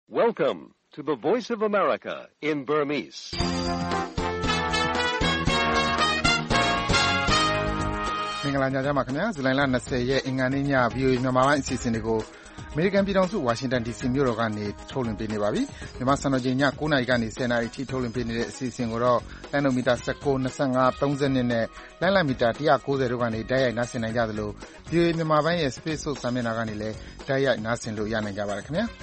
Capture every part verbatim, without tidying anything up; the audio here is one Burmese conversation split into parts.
Welcome to the Voice of America in Burmese. ။မင်္ဂလာညချမ်းပါခင်ဗျာ။ဇူလိုင်လ၂၀ရက်အင်္ဂါနေ့ည ဗွီအိုအေ မြန်မာပိုင်းအစီအစဉ်တွေကိုအမေရိကန်ပြည်ထောင်စုဝါရှင်တန်ဒီစီမြို့တော်ကနေထုတ်လွှင့်ပေးနေပါပြီ။မြန်မာစံတော်ချိန်ည၉နာရီကနေ၁၀နာရီအထိထုတ်လွှင့်ပေးနေတဲ့အစီအစဉ်ကိုတော့လိုင်းနိုမီတာ၁၉, ၂၅, ၃၂နဲ့လိုင်းလံမီတာ၁၉၀တို့ကနေတိုက်ရိုက်နားဆင်နိုင်ကြသလို ဗွီအိုအေမြန်မာပိုင်းရဲ့ Facebook စာမျက်နှာကနေလည်းတိုက်ရိုက်နားဆင်လို့ရနိုင်ကြပါတယ်ခင်ဗျာ။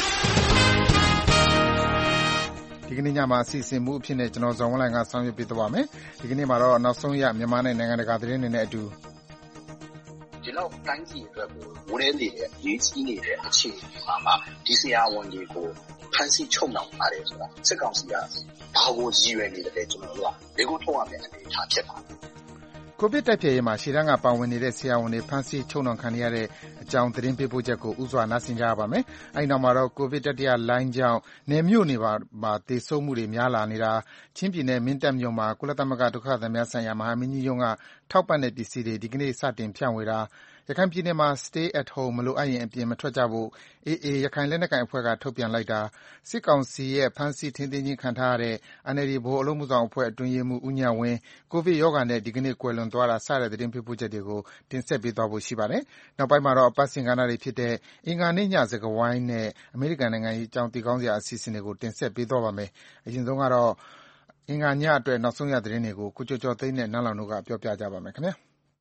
ဒီကနေ့ညမှာအစီအစဉ်မူအဖြစ်နဲ့ကျွန်တော်ဇော်ဝင်းလှိုင်ကဆောင်ရွက်ပေးသွားပါမယ်။ဒီကနေ့မှာတော့နောက်ဆုံးရမြန်မာနဲ့နိုင်ငံတကာသတင်းတွေနဲ့အတူဒီလောက်တိုင်းပြည်အတွက်ကိုဝန်းနေတဲ့အရေးကြီးနေတဲ့အခြေအနေမှာမှဒီဆရာဝန်တွေကိုဖန်ဆီးချုပ်နှောင်ပါတယ်ဆိုတာစစ်ကောင်စီကဘာကိုရည်ရွယ်နေတယ်ကျွန်တော်တို့ကဒီကိုထုတ်ရမယ့်အနေအထားဖြစ်ပါတယ်ကိုဗစ်တိုက်ဖျက်ရေးမှာရှေ့တန်းကပါဝင်နေတဲ့ဆရာဝန်တွေဖမ်းဆီးချုပ်နှောင်ခံရတဲ့အကြောင်းသတင်းပေးပို့ချက်ကိုဥစွာနားဆင်ကြရပါမယ်။အဲဒီနောက်မှာတော့ကိုဗစ်တတိယလှိုင်းကြောင့်နယ်မြို့နေပါမှာသေဆုံးမှုတွေများလာနေတာချင်းပြည်နယ်မင်းတပ်မြို့မှာကုလသမဂ္ဂဒုက္ခသည်များဆိုင်ရာမဟာမင်းကြီးရုံးကထောက်ပံ့တဲ့ပစ္စည်းတွေဒီကနေ့စတင်ဖြန့်ဝေတာရခိုင်ပြည်နယ်မှာ Stay at home မလိုအပ်ရင်အပြင်မထွက်ကြဖို့ အေအေ ရခိုင်လက်နက်ကိုင်အဖွဲ့ကထုတ်ပြန်လိုက်တာစစ်ကောင်စီရဲ့ဖမ်းဆီးထိန်းသိမ်းခြင်းခံထားရတဲ့ အန်အယ်လ်ဒီ ဗဟိုအလုပ်အမှုဆောင်အဖွဲ့အတွင်းရေးမှူးဦးဉာဏ်ဝင်းကိုဗစ်ရောဂါနဲ့ဒီကနေ့ကွယ်လွန်သွားတာစတဲ့သတင်းပေးပို့ချက်တွေကိုတင်ဆက်ပေးသွားဖို့ရှိပါတယ်။နောက်ပိုင်းမှာတော့အပတ်စဉ်ကဏ္ဍတွေဖြစ်တဲ့အင်္ဂါနေ့ညစကားဝိုင်းနဲ့အမေရိကန်နိုင်ငံရေးအကြောင်းသိကောင်းစရာအစီအစဉ်တွေကိုတင်ဆက်ပေးသွားပါမယ်။အရင်ဆုံးကတော့အင်္ဂါညအတွက်နောက်ဆုံးရသတင်းတွေကိုကိုကျော်ကျော်သိန်းနဲ့နန်းလောင်တို့ကပြောပြကြပါမယ်ခင်ဗျာ။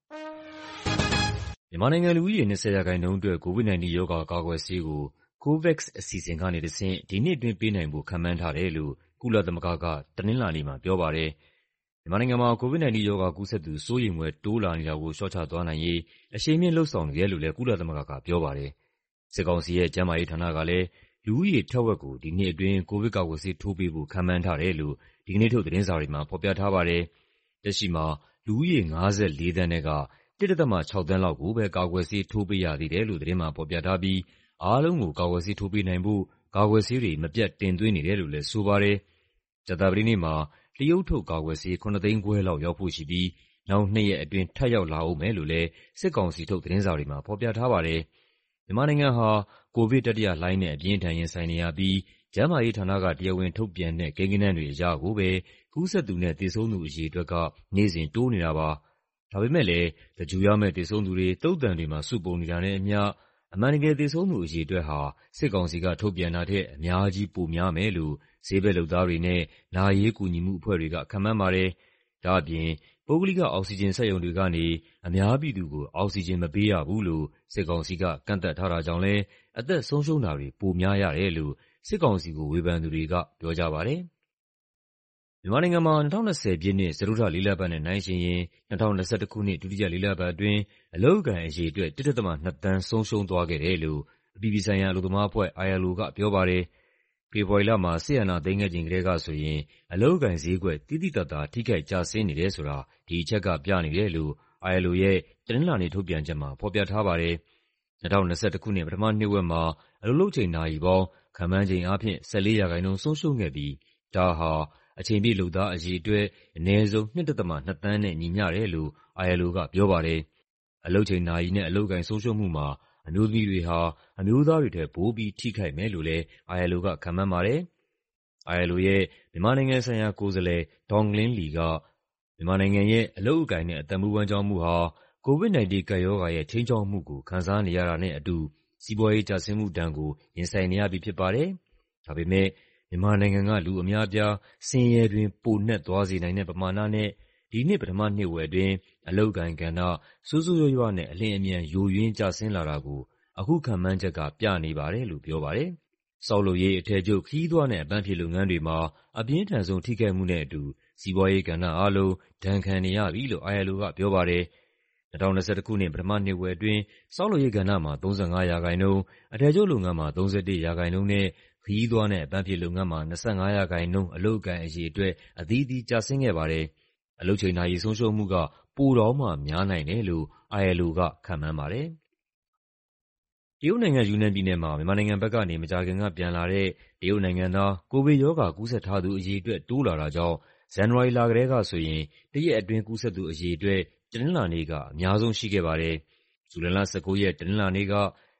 မြန်မာနိုင်ငံလူဦးရေ၂၀ရာခိုင်နှုန်းအတွက် ကိုဗစ်၁၉ ရောဂါကာကွယ်ဆေးကို COVAX အစီအစဉ်ကနေတဆင့်ဒီနှစ်အတွင်းပေးနိုင်ဖို့ခန့်မှန်းထားတယ်လို့ကုလသမဂ္ဂကတနင်္လာနေ့မှာပြောပါတယ်။မြန်မာနိုင်ငံမှာကိုဗစ်၁၉ ရောဂါကူးစက်သူစိုးရိမ်ဖွယ်တိုးလာနေတာကိုလျှော့ချသွားနိုင်ရေးအရှိန်မြှင့်လုပ်ဆောင်နေတယ်လို့လည်းကုလသမဂ္ဂကပြောပါတယ်။စစ်ကောင်စီရဲ့ကျန်းမာရေးဌာနကလည်းလူဦးရေထက်ဝက်ကိုဒီနှစ်အတွင်းကိုဗစ်ကာကွယ်ဆေးထိုးပေးဖို့ခန့်မှန်းထားတယ်လို့ဒီကနေ့ထုတ်သတင်းစာတွေမှာဖော်ပြထားပါတယ်။လက်ရှိမှာလူဦးရေ၅၄သန်းထဲကတစ်ဒသမ၆သန်းလောက်ကိုပဲကာကွယ်ဆေးထိုးပေးရသေးတယ်လို့သတင်းမှာဖော်ပြထားပြီးအားလုံးကိုကာကွယ်ဆေးထိုးပေးနိုင်ဖို့ကာကွယ်ဆေးတွေမပြတ်တင်သွင်းနေတယ်လို့လည်းဆိုပါတယ်။ကြာသပတေးနေ့မှာတရုတ်ထုတ်ကာကွယ်ဆေးခုနှစ်သိန်းခွဲလောက်ရောက်ဖို့ရှိပြီးနောက်နှစ်ရက်အတွင်းထပ်ရောက်လာဦးမယ်လို့လည်းစစ်ကောင်စီထုတ်သတင်းစာတွေမှာဖော်ပြထားပါတယ်။မြန်မာနိုင်ငံဟာကိုဗစ်တတိယလှိုင်းနဲ့အပြင်းထန်ရင်ဆိုင်နေရပြီးကျန်းမာရေးဌာနကတရားဝင်ထုတ်ပြန်တဲ့ကိန်းဂဏန်းတွေအရကိုပဲကူးစက်သူနဲ့သေဆုံးသူအရေအတွက်ကနေ့စဉ်တိုးနေတာပါ။ဒါပေမဲ့လည်းတကြူရမဲ့သေဆုံးသူတွေတုတ်တန်တွေမှာစုပုံနေတာနဲ့အမျှအမှန်တကယ်သေဆုံးသူအရေအတွက်ဟာစစ်ကောင်စီကထုတ်ပြန်တာထက်အများကြီးပိုများမယ်လို့ဈေးဘက်လုပ်သားတွေနဲ့နာရေးကူညီမှုအဖွဲ့တွေကခန့်မှန်းပါတယ်။ဒါ့အပြင်ပုဂ္ဂလိကအောက်ဆီဂျင်စက်ရုံတွေကနေအများပြည်သူကိုအောက်ဆီဂျင်မပေးရဘူးလို့စစ်ကောင်စီကကန့်သတ်ထားတာကြောင့်လည်းအသက်ဆုံးရှုံးတာတွေပိုများရတယ်လို့စစ်ကောင်စီကိုဝေဖန်သူတွေကပြောကြပါတယ်။မြန်မာနိုင်ငံမှာ၂၀၂၀ပြည့်နှစ်စတုတ္ထလေးလပတ်နဲ့နှိုင်းယှဉ်ရင်၂၀၂၁ခုနှစ်ဒုတိယလေးလပတ်အတွင်းအလုပ်အကိုင်အရေအတွက်တစ်ဒသမ၂သန်းဆုံးရှုံးသွားခဲ့တယ်လို့အပြည်ပြည်ဆိုင်ရာအလုပ်သမားအဖွဲ့ အိုင်အယ်လ်အို ကပြောပါတယ်။ဖေဖော်ဝါရီလမှာစစ်အာဏာသိမ်းခဲ့ချိန်ကတည်းကဆိုရင်အလုပ်အကိုင်ဈေးကွက်သိသိသာသာထိခိုက်ကျဆင်းနေတယ်ဆိုတာဒီအချက်ကပြနေတယ်လို့ အိုင်အယ်လ်အိုရဲ့တနင်္လာနေ့ထုတ်ပြန်ချက်မှာဖော်ပြထားပါတယ်။၂၀၂၁ခုနှစ်ပထမနှစ်ဝက်မှာအလုပ်လုပ်ချိန်နာရီပေါင်းခန့်မှန်းချိန်အားဖြင့်၁၄ရာခိုင်နှုန်းဆုံးရှုံးခဲ့ပြီးဒါဟာအချိန်ပြည့်လုပ်သားအရေအတွက်အနည်းဆုံး၂ဒသမ၂သန်းနဲ့ညီမျှတယ်လို့ အိုင်အယ်လ်အို ကပြောပါတယ်။အလုပ်ချိန်နာရီနဲ့အလုပ်အကိုင်ဆုံးရှုံးမှုမှာအမျိုးသမီးတွေဟာအမျိုးသားတွေထက်ပိုပြီးထိခိုက်မယ်လို့လည်း အိုင်အယ်လ်အို ကခန့်မှန်းပါတယ်။ အိုင်အယ်လ်အိုရဲ့မြန်မာနိုင်ငံဆိုင်ရာကိုယ်စားလှယ်ဒေါင်လင်းလီကမြန်မာနိုင်ငံရဲ့အလုပ်အကိုင်နဲ့အသက်မွေးဝမ်းကျောင်းမှုဟာကိုဗစ်၁၉ကပ်ရောဂါရဲ့ခြိမ်းခြောက်မှုကိုခံစားနေရတာနဲ့အတူစီးပွားရေးကျဆင်းမှုဒဏ်ကိုရင်ဆိုင်နေရပြီဖြစ်ပါတယ်။ဒါပေမဲ့မြန်မာနိုင်ငံကလူအများအပြားဆင်းရဲတွင်းပိုနက်သွားစေနိုင်တဲ့ပမာဏနဲ့ဒီနှစ်ပထမနှစ်ဝက်အတွင်းအလုပ်အကိုင်ကဏ္ဍဆိုးဆိုးရွားရွားနဲ့အလျင်အမြန်ယိုယွင်းကျဆင်းလာတာကိုအခုခန့်မှန်းချက်ကပြနေပါတယ်လို့ပြောပါတယ်။ဆောက်လုပ်ရေးအထည်ချုပ်ခရီးသွားနဲ့အပန်းဖြေလုပ်ငန်းတွေမှာအပြင်းထန်ဆုံးထိခိုက်မှုနဲ့အတူစီးပွားရေးကဏ္ဍအားလုံးဒဏ်ခံနေရပြီလို့ အိုင်အယ်လ်အို ကပြောပါတယ်။၂၀၂၁ခုနှစ်ပထမနှစ်ဝက်အတွင်းဆောက်လုပ်ရေးကဏ္ဍမှာ၃၅ရာခိုင်နှုန်း၊အထည်ချုပ်လုပ်ငန်းမှာ၃၁ရာခိုင်နှုန်းနဲ့ခရီးသွားနဲ့အပန်းဖြေလုပ်ငန်းမှာ၂၅ရာခိုင်နှုန်းအလုပ်အကိုင်အရေအတွက်အသီးသီးကျဆင်းခဲ့ပါတယ်။အလုပ်ချိန်နာရီဆုံးရှုံးမှုကပိုတောင်မှများနိုင်တယ်လို့ အိုင်အယ်လ်အို ကခန့်မှန်းပါတယ်။တရုတ်နိုင်ငံယူနန်ပြည်နယ်မှာမြန်မာနိုင်ငံဘက်ကနေမကြာခင်ကပြန်လာတဲ့တရုတ်နိုင်ငံသားကိုဗစ်ရောဂါကူးစက်ထားသူအရေအတွက်တိုးလာတာကြောင့်ဇန်နဝါရီလကတည်းကဆိုရင်တရက်အတွင်းကူးစက်သူအရေအတွက်တနင်္လာနေ့ကအများဆုံးရှိခဲ့ပါတယ်။ဇူလိုင်လ၁၉ရက်တနင်္လာနေ့က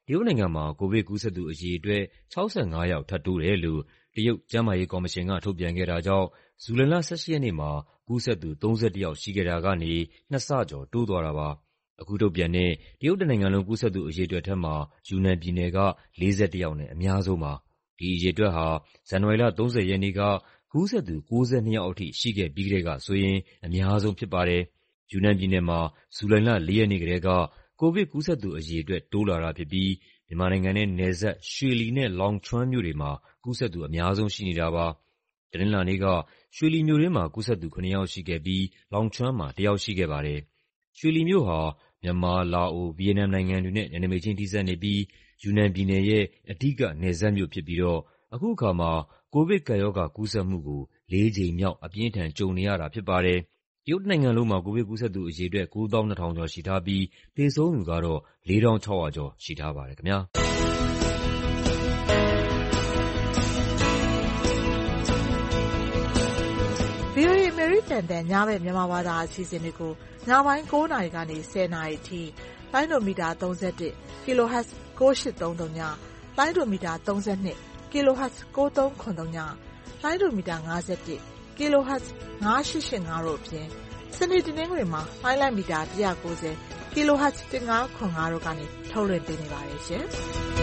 တရုတ်နိုင်ငံမှာကိုဗစ်ကူးစက်သူအရေအတွက်၆၅ယောက်ထပ်တိုးတယ်လို့တရုတ်ကျန်းမာရေးကော်မရှင်ကထုတ်ပြန်ခဲ့တာကြောင့်ဇူလိုင်လ၁၈ရက်နေ့မှာကူးစက်သူ၃၁ယောက်ရှိခဲ့တာကနေနှစ်ဆကျော်တိုးသွားတာပါ။အခုထုတ်ပြန်တဲ့တရုတ်တစ်နိုင်ငံလုံးကူးစက်သူအရေအတွက်ထဲမှာယူနန်ပြည်နယ်ကလေးဆယ့်တစ်ယောက်နဲ့အများဆုံးပါ။ဒီအရေအတွက်ဟာဇန်နဝါရီလ၃၀ရက်နေ့ကကူးစက်သူ၉၂ယောက်အထိရှိခဲ့ပြီးကတည်းကဆိုရင်အများဆုံးဖြစ်ပါတယ်။ယူနန်ပြည်နယ်မှာဇူလိုင်လ၄ရက်နေ့ကတည်းကကိုဗစ်ကူးစက်သူအရေအတွက်တိုးလာတာဖြစ်ပြီးမြန်မာနိုင်ငံနဲ့နယ်စပ်ရွှေလီနဲ့လောင်ချွမ်းမြို့တွေမှာကူးစက်သူအများဆုံးရှိနေတာပါ။တနင်္လာနေ့ကရွှေလီမြို့တွင်းမှာကူးစက်သူခုနှစ်ယောက်ရှိခဲ့ပြီးလောင်ချွမ်းမှာတစ်ယောက်ရှိခဲ့ပါတယ်။ရွှေလီမြို့ဟာမြန်မာ၊လာအို၊ဗီယက်နမ်နိုင်ငံတွေနဲ့နယ်နိမိတ်ချင်းထိစပ်နေပြီးယူနန်ပြည်နယ်ရဲ့အဓိကနယ်စပ်မြို့ဖြစ်ပြီးတော့အခုအခါမှာကိုဗစ်ကပ်ရောဂါကူးစက်မှုကိုလေးကြိမ်မြောက်အပြင်းအထန်ကြုံနေရတာဖြစ်ပါတယ်။တရုတ်တစ်နိုင်ငံလုံးမှာကိုဗစ်ကူးစက်သူအရေအတွက်ကိုးသောင်းနှစ်ထောင်ကျော်ရှိထားပြီးသေဆုံးသူကတော့လေးထောင့်ခြောက်ရာကျော်ရှိထားပါတယ်ခင်ဗျာ။ဗွီအိုအေ အမေရိကန်အသံညဘက်မြန်မာဘာသာအစီအစဉ်တွေကိုညပိုင်း၉နာရီကနေ၁၀နာရီအထိလိုင်းဒိုမီတာ၃၁ kilohertz ၉၈၃၃ည၊လိုင်းဒိုမီတာ၃၂ kilohertz ၉၃၇၃ည၊လိုင်းဒိုမီတာ၅၁ kilohertz ၅၈၈၅တို့အပြင်စနေတနင်္ဂနွေမှာလိုင်းလိုက်မီတာ၁၉၀ kilohertz ၁၅၇၅တို့ကနေထုတ်လွှင့်ပေးနေပါတယ်ရှင်။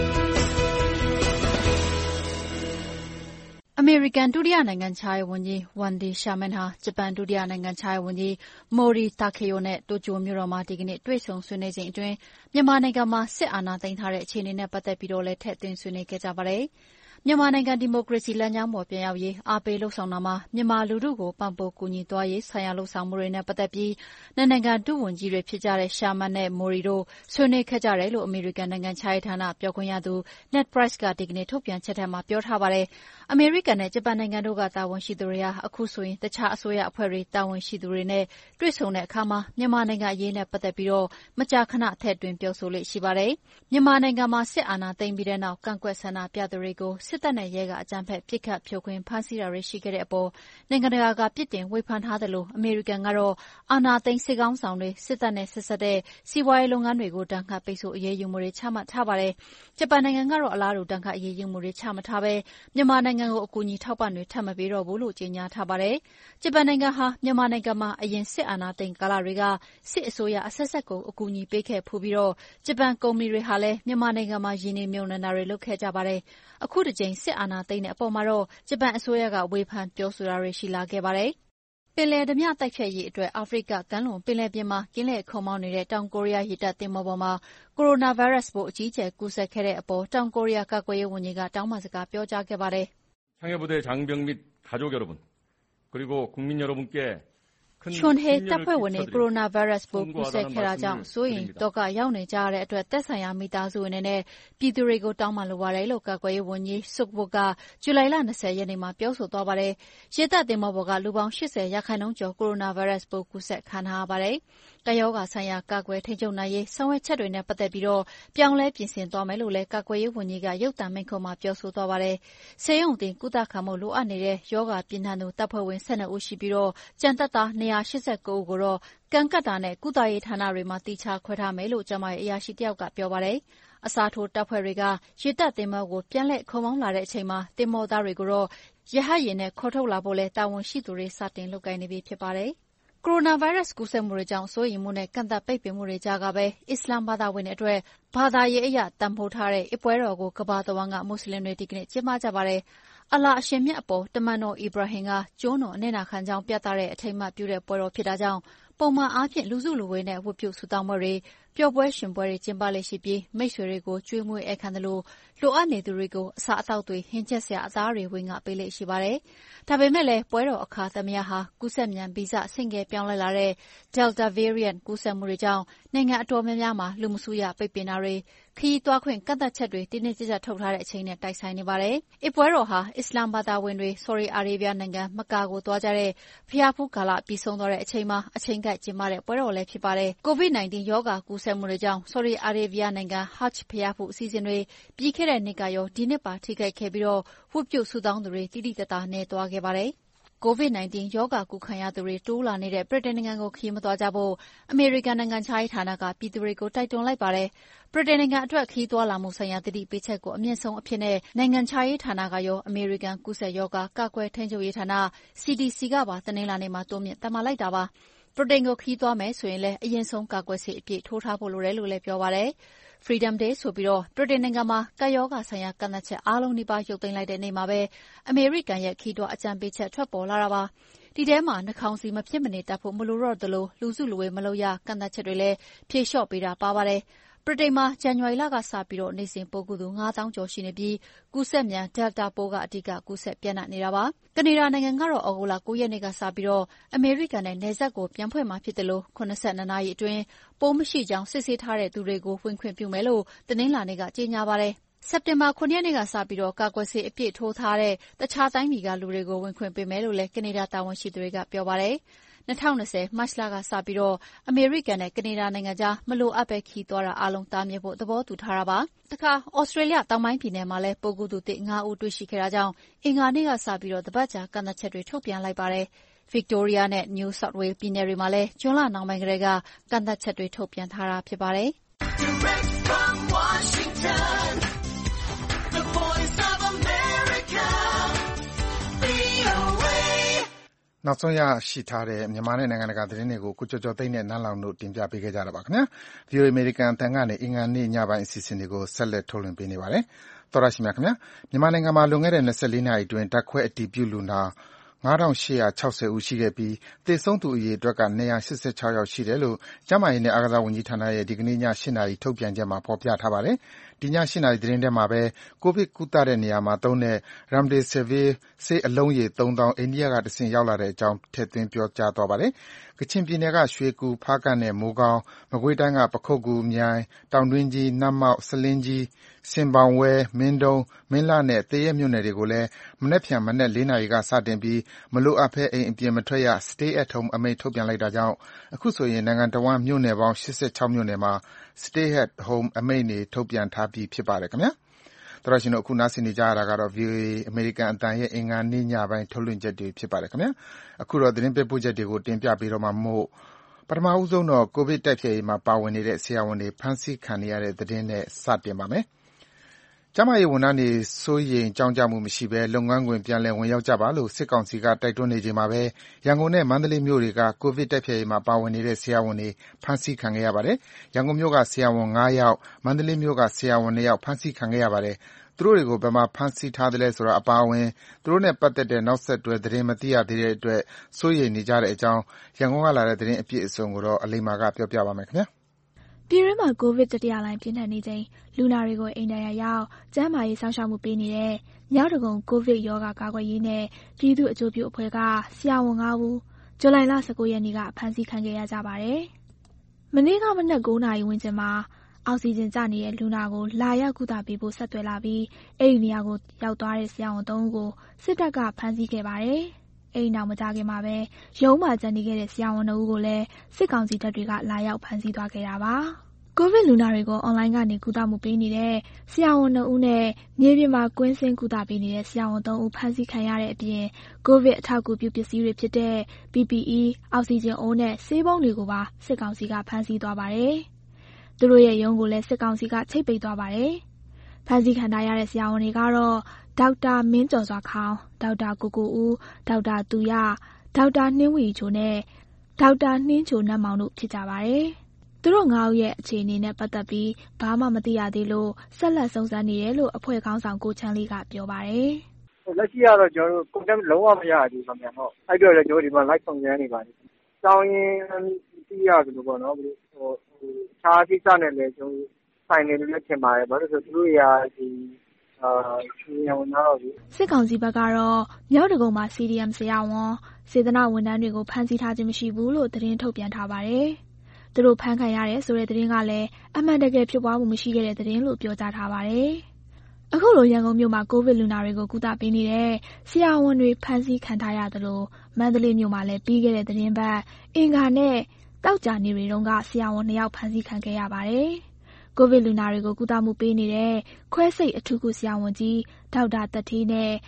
အမေရိကန်ဒုတိယနိုင်ငံခြားရေးဝန်ကြီးဝန်ဒီရှာမန်ဟာဂျပန်ဒုတိယနိုင်ငံခြားရေးဝန်ကြီးမိုရီတာကေယိုနဲ့တိုကျိုမြို့တော်မှာဒီကနေ့တွေ့ဆုံဆွေးနွေးချိန်အတွင်းမြန်မာနိုင်ငံမှာစစ်အာဏာသိမ်းထားတဲ့အခြေအနေနဲ့ပတ်သက်ပြီးတော့လည်းထည့်သွင်းဆွေးနွေးခဲ့ကြပါတယ်။မြန်မာနိုင်ငံဒီမိုကရေစီလမ်းကြောင်းပေါ်ပြန်ရောက်ရေးအားပေးလုပ်ဆောင်တာမှာမြန်မာလူထုကိုပံ့ပိုးကူညီသွားရေးဆိုင်ရာလုပ်ဆောင်မှုတွေနဲ့ပတ်သက်ပြီးနှစ်နိုင်ငံဒုဝန်ကြီးတွေဖြစ်ကြတဲ့ရှာမန်နဲ့မိုရီတို့ဆွေးနွေးခဲ့ကြတယ်လို့အမေရိကန်နိုင်ငံခြားရေးဌာနပြောခွင့်ရသူ Ned Price ကဒီကနေ့ထုတ်ပြန်ချက်ထဲမှာပြောထားပါတယ်။အမေရိကန်နဲ့ဂျပန်နိုင်ငံတို့ကတာဝန်ရှိသူတွေဟာအခုဆိုရင်တခြားအစိုးရအဖွဲ့တွေတာဝန်ရှိသူတွေနဲ့တွေ့ဆုံတဲ့အခါမှာမြန်မာနိုင်ငံအရေးနဲ့ပတ်သက်ပြီးတော့မကြာခဏထည့်သွင်းပြောဆိုလေ့ရှိပါတယ်။မြန်မာနိုင်ငံမှာစစ်အာဏာသိမ်းပြီးတဲ့နောက်ကန့်ကွက်ဆန္ဒပြသူတွေကိုစစ်တပ်နဲ့ရဲကအကြမ်းဖက်ပစ်ခတ်ဖြိုခွင်းဖမ်းဆီးတာတွေရှိခဲ့တဲ့အပေါ်နိုင်ငံတကာကပြစ်တင်ဝေဖန်ထားသလိုအမေရိကန်ကတော့အာဏာသိမ်းစစ်ကောင်းဆောင်တွေစစ်တပ်နဲ့ဆက်စပ်တဲ့စီးပွားရေးလုပ်ငန်းတွေကိုတန်ခတ်ပိတ်ဆို့အရေးယူမှုတွေချမှတ်ထားပါတယ်။ဂျပန်နိုင်ငံကတော့အလားတူတန်ခတ်အရေးယူမှုတွေချမှတ်ထားပဲမြန်မာနိုင်ငံကိုအကူအညီထောက်ပံ့တွေထပ်မပေးတော့ဘူးလို့ကြေညာထားပါတယ်။ဂျပန်နိုင်ငံဟာမြန်မာနိုင်ငံမှာအရင်စစ်အာဏာသိမ်းကာလတွေကစစ်အစိုးရအဆက်ဆက်ကိုအကူအညီပေးခဲ့ဖူးပြီးတော့ဂျပန်ကုမ္ပဏီတွေဟာလည်းမြန်မာနိုင်ငံမှာရင်းနှီးမြှုပ်နှံတာတွေလုပ်ခဲ့ကြပါတယ်။အခုတစ်ကြိမ်စစ်အာဏာသိမ်းတဲ့အပေါ်မှာတော့ဂျပန်အစိုးရကဝေဖန်ပြောဆိုတာတွေရှိလာခဲ့ပါတယ်။ပင်လယ်ဓမြတိုက်ဖျက်ရေးအတွက်အာဖရိကကမ်းလွန်ပင်လယ်ပြင်မှာကင်းလှည့်ခုန်မောင်းနေတဲ့တောင်ကိုရီးယားရေတပ်သင်္ဘောပေါ်မှာကိုရိုနာဗိုင်းရပ်စ်ပိုးအကြီးအကျယ်ကူးစက်ခဲ့တဲ့အပေါ်တောင်ကိုရီးယားကာကွယ်ရေးဝန်ကြီးကတောင်းပန်စကားပြောကြားခဲ့ပါတယ်။ 상해부대 장병 및 가족 여러분 그리고 국민 여러분께 ချွန်ဟေတပ်ဖွဲ့ဝင်တွေကိုရိုနာဗိုင်းရပ်စ်ပိုးကူးစက်ခဲ့တာကြောင့်စိုးရိမ်သောကရောက်နေကြရတဲ့အတွက်သက်ဆိုင်ရာမိသားစုဝင်တွေနဲ့ပြည်သူတွေကိုတောင်းပန်လိုပါတယ်လို့ကာကွယ်ရေးဝန်ကြီးဆုဘုတ်ကဇူလိုင်လ၂၀ရက်နေ့မှာပြောဆိုသွားပါတယ်။ရေတပ်သင်္ဘောပေါ်ကလူပေါင်း၈၀ရာခိုင်နှုန်းကျော်ကိုရိုနာဗိုင်းရပ်စ်ပိုးကူးစက်ခံထားရပါတယ်။ကပ်ရောဂါဆိုင်ရာကာကွယ်ထိန်းချုပ်နိုင်ရေးဆောင်ရွက်ချက်တွေနဲ့ပတ်သက်ပြီးတော့ပြောင်းလဲပြင်ဆင်သွားမယ်လို့လည်းကာကွယ်ရေးဝန်ကြီးကရုပ်သံမိန့်ခွန်းမှာပြောဆိုသွားပါတယ်။ဆေးရုံတင်ကုသခံမှုလိုအပ်နေတဲ့ရောဂါပြင်းထန်သူတပ်ဖွဲ့ဝင်၁၂ဦးရှိပြီးတော့ကြံတပ်သား၂၈၉ဦးကိုတော့ကန့်ကတ်တာနဲ့ကုသရေးဌာနတွေမှာတိကျခွဲထားမယ်လို့ကျန်းမာရေးအရာရှိတယောက်ကပြောပါတယ်။အစားထိုးတပ်ဖွဲ့တွေကရေတပ်သင်္ဘောကိုပြန်လှည့်ခုံမောင်းလာတဲ့အချိန်မှာသင်္ဘောသားတွေကိုတော့ရဟတ်ယာဉ်နဲ့ခေါ်ထုတ်လာဖို့လဲတာဝန်ရှိသူတွေစတင်လုပ်ကိုင်နေပြီဖြစ်ပါတယ်။ကိုရိုနာဗိုင်းရပ်စ်ကူးစက်မှုတွေကြောင့်စိုးရိမ်မှုနဲ့ကန့်သတ်ပိတ်ပင်မှုတွေကြားကပဲအစ္စလာမ်ဘာသာဝင်တွေအတွက်ဘာသာရေးအရတန်ဖိုးထားတဲ့အပွဲတော်ကိုကမ္ဘာတဝန်းကမွတ်စလင်တွေဒီကနေ့ကျင်းပကြပါတယ်။အလ္လာဟ်အရှင်မြတ်အပေါ်တမန်တော်အီဘရာဟင်ကကျိုးနွံအနစ်နာခံကြောင်းပြသတဲ့အထိမ်းအမှတ်ပြုတဲ့ပွဲတော်ဖြစ်တာကြောင့်ပုံမှန်အားဖြင့်လူစုလူဝေးနဲ့ဝတ်ပြုဆုတောင်းပွဲတွေပျော်ပွဲရွှင်ပွဲတွေကျင်းပလေ့ရှိပြီးမိတ်ဆွေတွေကိုကျွေးမွေးဧည့်ခံသလိုလိုအပ်နေသူတွေကိုအစားအသောက်တွေဟင်းချက်စရာအသားတွေဝေငှပေးလေ့ရှိပါတယ်။ဒါပေမဲ့လည်းပွဲတော်အခါသမယဟာကူးစက်မြန်ဗီဇဆင့်ကဲပြောင်းလဲလာတဲ့ Delta variant ကူးစက်မှုတွေကြောင့်နိုင်ငံအတော်များများမှာလူမစုရပိတ်ပင်တာတွေခရီးသွားခွင့်ကန့်သတ်ချက်တွေတင်းတင်းကြပ်ကြပ်ထုတ်ထားတဲ့အချိန်နဲ့တိုက်ဆိုင်နေပါတယ်။အပွဲတော်ဟာအစ္စလာမ်ဘာသာဝင်တွေဆော်ဒီအာရေဗျနိုင်ငံမက္ကာကိုသွားကြတဲ့ဘုရားဖူးကာလပြီးဆုံးသွားတဲ့အချိန်မှာအချိန်ကိုက်ကျင်းပတဲ့ပွဲတော်လည်းဖြစ်ပါတယ်။ ကိုဗစ်၁၉ ရောဂါကူးစက်မှုတွေကြောင့်ဆော်ဒီအာရေဗျနိုင်ငံ Hajj ဘုရားဖူးအစီအစဉ်တွေပြီးခဲ့တဲ့နှစ်ကရောဒီနှစ်ပါထိခိုက်ခဲ့ပြီးတော့ဝတ်ပြုဆုတောင်းသူတွေတိတိတသားနည်းသွားခဲ့ပါတယ်။ကိုဗစ် ၁၉ ရောဂါကူးခံရသူတွေတိုးလာနေတဲ့ဗြိတိန်နိုင်ငံကိုခရီးမသွားကြဖို့အမေရိကန်နိုင်ငံခြားရေးဌာနကပြည်သူတွေကိုတိုက်တွန်းလိုက်ပါတယ်။ဗြိတိန်နိုင်ငံအတွက်ခရီးသွားလာမှုဆိုင်ရာသတိပေးချက်ကိုအမြင့်ဆုံးအဖြစ်နဲ့နိုင်ငံခြားရေးဌာနကရောအမေရိကန်ကူးစက်ရောဂါကာကွယ်ထိန်းချုပ်ရေးဌာန C D C ကပါတနင်္လာနေ့မှာတိုးမြင့်သတ်မှတ်လိုက်တာပါ။ဗြိတိန်ကိုခရီးသွားမယ်ဆိုရင်လည်းအရင်ဆုံးကာကွယ်ဆေးအပြည့်ထိုးထားဖို့လိုတယ်လို့လည်းပြောပါတယ်။ Freedom Day ဆိုပြီးဗြိတိန်နိုင်ငံမှာကပ်ရောဂါဆိုင်ရာကန့်သတ်ချက်အားလုံးနီးပါးရုပ်သိမ်းလိုက်တဲ့နေ့မှာပဲအမေရိကန်ရဲ့ခရီးသွားအကြံပေးချက်ထွက်ပေါ်လာတာပါ။ဒီထဲမှာနှာခေါင်းစည်းမဖြစ်မနေတပ်ဖို့မလိုတော့သလိုလူစုလူဝေးမလုပ်ရကန့်သတ်ချက်တွေလည်းဖြေလျှော့ပေးတာပါပါတယ်။ဗြိတိန်မှာဇန်နဝါရီလကစပြီးနေ့စဉ်ပိုးကူးသူငါးသောင်းကျော်ရှိနေပြီးကူးစက်မြန် Delta ပိုးကအဓိကကူးစက်ပြန့်နှံ့နေတာပါ။ကနေဒါနိုင်ငံကတော့သြဂုတ်လ၉ရက်နေ့ကစပြီးအမေရိကန်နဲ့နယ်စပ်ကိုပြန်ဖွင့်မှာဖြစ်တယ်လို့၇၂နာရီအတွင်းပိုးမရှိကြောင်းစစ်ဆေးထားတဲ့သူတွေကိုဝင်ခွင့်ပြုမယ်လို့တနင်္လာနေ့ကကြေညာပါတယ်။စက်တင်ဘာ၇ရက်နေ့ကစပြီးကာကွယ်ဆေးအပြည့်ထိုးထားတဲ့တခြားတိုင်းပြည်ကလူတွေကိုဝင်ခွင့်ပေးမယ်လို့လည်းကနေဒါတာဝန်ရှိသူတွေကပြောပါတယ်။၂၀၂၀မတ်လကစပြီးအမေရိကန်နဲ့ကနေဒါနိုင်ငံကြားမလိုအပ်ပဲခရီးသွားတာအားလုံးတားမြစ်ဖို့သဘောတူထားတာပါ။တခါသြစတြေးလျတောင်ပိုင်းပြည်နယ်မှာလည်းပိုးကူးသူသစ်ငါးဦးတွေ့ရှိခဲ့တာကြောင့်အင်္ဂါနေ့ကစပြီးတပတ်ကြာကန့်သတ်ချက်တွေထုတ်ပြန်လိုက်ပါတယ်။ Victoria နဲ့ New South Wales ပြည်နယ်တွေမှာလည်းဇွန်လနှောင်းပိုင်းကတည်းကကန့်သတ်ချက်တွေထုတ်ပြန်ထားတာဖြစ်ပါတယ်။နောက်ဆုံးရရှိထားတဲ့မြန်မာနဲ့နိုင်ငံတကာသတင်းတွေကိုကိုကျော်ကျော်သိန်းနဲ့နန်းလောင်တို့တင်ပြပေးခဲ့ကြတာပါခင်ဗျာ။ ဗွီအိုအေအမေရိကန်အသံကနေအင်္ဂါနေ့ညပိုင်းအစီအစဉ်တွေကိုဆက်လက်ထုတ်လွှင့်ပေးနေပါတယ်။သောရရှိမြခင်ဗျာမြန်မာနိုင်ငံမှာလွန်ခဲ့တဲ့၂၄နာရီအတွင်းဓာတ်ခွဲအတည်ပြုလူနာငါးထောင်ရှစ်ရာ၆ဆယ်ဦးရှိခဲ့ပြီးသေဆုံးသူအရေအတွက်က၂၈၆ယောက်ရှိတယ်လို့ကျန်းမာရေးနဲ့အားကစားဝန်ကြီးဌာနရဲ့ဒီကနေ့ည၈နာရီထုတ်ပြန်ချက်မှာဖော်ပြထားပါတယ်။ဒီည၈နာရီသတင်းထဲမှာပဲကိုဗစ်ကုသတဲ့နေရာမှာသုံးတဲ့ Remdesivir ဆေးအလုံးရေသုံးသောင်းအိန္ဒိယကတဆင့်ရောက်လာတဲ့အကြောင်းထည့်သွင်းပြောကြားသွားပါတယ်။ကချင်ပြည်နယ်ကရွှေကူ၊ဖားကန့်နဲ့မိုးကောင်း၊မကွေးတိုင်းကပခုက္ကူ၊မြိုင်၊တောင်တွင်းကြီး၊နတ်မောက်၊ဆားလင်းကြီး၊ဆင်ဘောင်ဝဲ၊မင်းတုံး၊မင်းလှနဲ့သရက်မြို့နယ်တွေကိုလည်းမနက်ဖြန်မနက်၄နာရီကစတင်ပြီးမလိုအပ်ဘဲအိမ်ပြင်မထွက်ရ Stay at Home အမိန့်ထုတ်ပြန်လိုက်တာကြောင့်အခုဆိုရင်နိုင်ငံတဝန်းမြို့နယ်ပေါင်း၈၆မြို့နယ်မှာ Stay at Home အမိန့်တွေထုတ်ပြန်ထားပြီးဖြစ်ပါတယ်ခင်ဗျာ။သောရရှိတို့အခုနားဆင်နေကြရတာကတော့ ဗွီအိုအေအမေရိကန်အသံရဲ့အင်္ဂါနေ့ညပိုင်းထုတ်လွှင့်ချက်တွေဖြစ်ပါတယ်ခင်ဗျာ။အခုတော့သတင်းပေးပို့ချက်တွေကိုတင်ပြပေးတော့မှာမို့ပထမဦးဆုံးတော့ကိုဗစ်တိုက်ဖျက်ရေးမှာပါဝင်နေတဲ့ဆရာဝန်တွေဖမ်းဆီးခံနေရတဲ့သတင်းနဲ့စတင်ပါမယ်။ကျန်းမာရေးဝန်ထမ်းတွေစိုးရိမ်ကြောင့်ကြမှုမရှိဘဲလုပ်ငန်းခွင်ပြန်လည်ဝင်ရောက်ကြပါလို့စစ်ကောင်စီကတိုက်တွန်းနေချိန်မှာပဲရန်ကုန်နဲ့မန္တလေးမြို့တွေကကိုဗစ်တိုက်ဖျက်ရေးမှာပါဝင်နေတဲ့ဆရာဝန်တွေဖမ်းဆီးခံခဲ့ရပါတယ်။ရန်ကုန်မြို့ကဆရာဝန်ငါးယောက်မန္တလေးမြို့ကဆရာဝန်နှစ်ယောက်ဖမ်းဆီးခံခဲ့ရပါတယ်။သူတို့တွေကိုဘယ်မှာဖမ်းဆီးထားသလဲဆိုတာအပါအဝင်သူတို့နဲ့ပတ်သက်တဲ့နောက်ဆက်တွဲသတင်းမသိရသေးတဲ့အတွက်စိုးရိမ်နေကြတဲ့အကြောင်းရန်ကုန်ကလာတဲ့သတင်းအပြည့်အစုံကိုတော့အလိမ္မာကပြောပြပါမယ်ခင်ဗျာ။ပြည်တွင်းမှာကိုဗစ်တတိယလှိုင်းပြင်းထန်နေချိန်လူနာတွေကိုအိမ်တိုင်ရာရောက်ကျန်းမာရေးစောင့်ရှောက်မှုပေးနေတဲ့မြောက်ဒဂုံကိုဗစ်ရောဂါကာကွယ်ရေးနဲ့ပြည်သူ့အကျိုးပြုအဖွဲ့ကဆရာဝန်ငါးဦးဇူလိုင်လ၁၉ရက်နေ့ကဖမ်းဆီးခံခဲ့ရကြပါတယ်။မနေ့ကမနက်၉နာရီဝန်းကျင်မှာအောက်ဆီဂျင်ကျနေတဲ့လူနာကိုလာရောက်ကုသပေးဖို့ဆက်သွယ်လာပြီးအဲ့ဒီနေရာကိုရောက်သွားတဲ့ဆရာဝန်သုံးဦးကိုစစ်တပ်ကဖမ်းဆီးခဲ့ပါတယ်။အဲ့ဒီနောက်မကြခင်မှာပဲရုံးမှာကျန်နေခဲ့တဲ့ဆရာဝန်တို့ကိုလည်းစစ်ကောင်စီတပ်တွေကလာရောက်ဖမ်းဆီးသွားခဲ့တာပါ။ကိုဗစ်လူနာတွေကိုအွန်လိုင်းကနေကုသမှုပေးနေတဲ့ဆရာဝန်နှစ်ဦးနဲ့မြေပြင်မှာကွင်းဆင်းကုသပေးနေတဲ့ဆရာဝန်သုံးဦးဖမ်းဆီးခံရတဲ့အပြင်ကိုဗစ်အထောက်အကူပြုပစ္စည်းတွေဖြစ်တဲ့ P P E အောက်ဆီဂျင်အိုးနဲ့ဆေးပုံးတွေကိုပါစစ်ကောင်စီကဖမ်းဆီးသွားပါတယ်။သူတို့ရဲ့ရုံးကိုလည်းစစ်ကောင်စီကချိတ်ပိတ်သွားပါတယ်။ဖမ်းဆီးခံထားရတဲ့ဆရာဝန်တွေကတော့ဒေါက်တာမင်းကျော်စွာခေါင်ဒေါက်တာကိုကိုဦးဒေါက်တာသူရဒေါက်တာနှင်းဝီချိုနဲ့ဒေါက်တာနှင်းချိုနတ်မောင်တို့ဖြစ်ကြပါတယ်။သူတို့ငါးဦးရဲ့အခြေအနေနဲ့ပတ်သက်ပြီးဘာမှမသိရသေးလို့ဆက်လက်စုံစမ်းနေတယ်လို့အဖွဲ့ခေါင်းဆောင်ကိုချမ်းလေးကပြောပါတယ်။လက်ရှိကတော့ကျွန်တော်တို့ contact လုံးဝမရသေးပါဘူး။အဲ့တော့လည်းကျွန်တော်ဒီမှာ live ဆောင်ရနေပါတယ်။တောင်းရင်သိရတယ်လို့ပေါ့နော်။ဟိုခြားကိစ္စနဲ့လည်းကျွန်တော်ဆိုင်နေလို့ထင်ပါတယ်။ဘာလို့ဆိုသူတို့ရာဒီအာညောင်းတော့ပြီစစ်ကောင်စီဘက်ကတော့မြောက်ဒဂုံမှာ C D M ဆရာဝန်စေတနာဝန်ထမ်းတွေကိုဖမ်းဆီးထားခြင်းမရှိဘူးလို့သတင်းထုတ်ပြန်ထားပါတယ်။သူတို့ဖမ်းခံရတယ်ဆိုတဲ့သတင်းကလည်းအမှန်တကယ်ဖြစ်ပွားမှုမရှိခဲ့တဲ့သတင်းလို့ပြောကြားထားပါတယ်။အခုလိုရန်ကုန်မြို့မှာကိုဗစ်လူနာတွေကိုကုသပေးနေတဲ့ဆရာဝန်တွေဖမ်းဆီးခံထားရသလိုမန္တလေးမြို့မှာလည်းပြီးခဲ့တဲ့သတင်းပတ်အင်္ဂါနဲ့တောက်ကြနေတွေတုန်းကဆရာဝန်နှစ်ယောက်ဖမ်းဆီးခံခဲ့ရပါတယ်။ကိုဗစ်လူနာတွေကိုကုသမှုပေးနေတဲ့ခွဲစိတ်အထူးကုဆရာဝန်ကြီးဒေါက်တာသက်ထေးနဲ့ဩ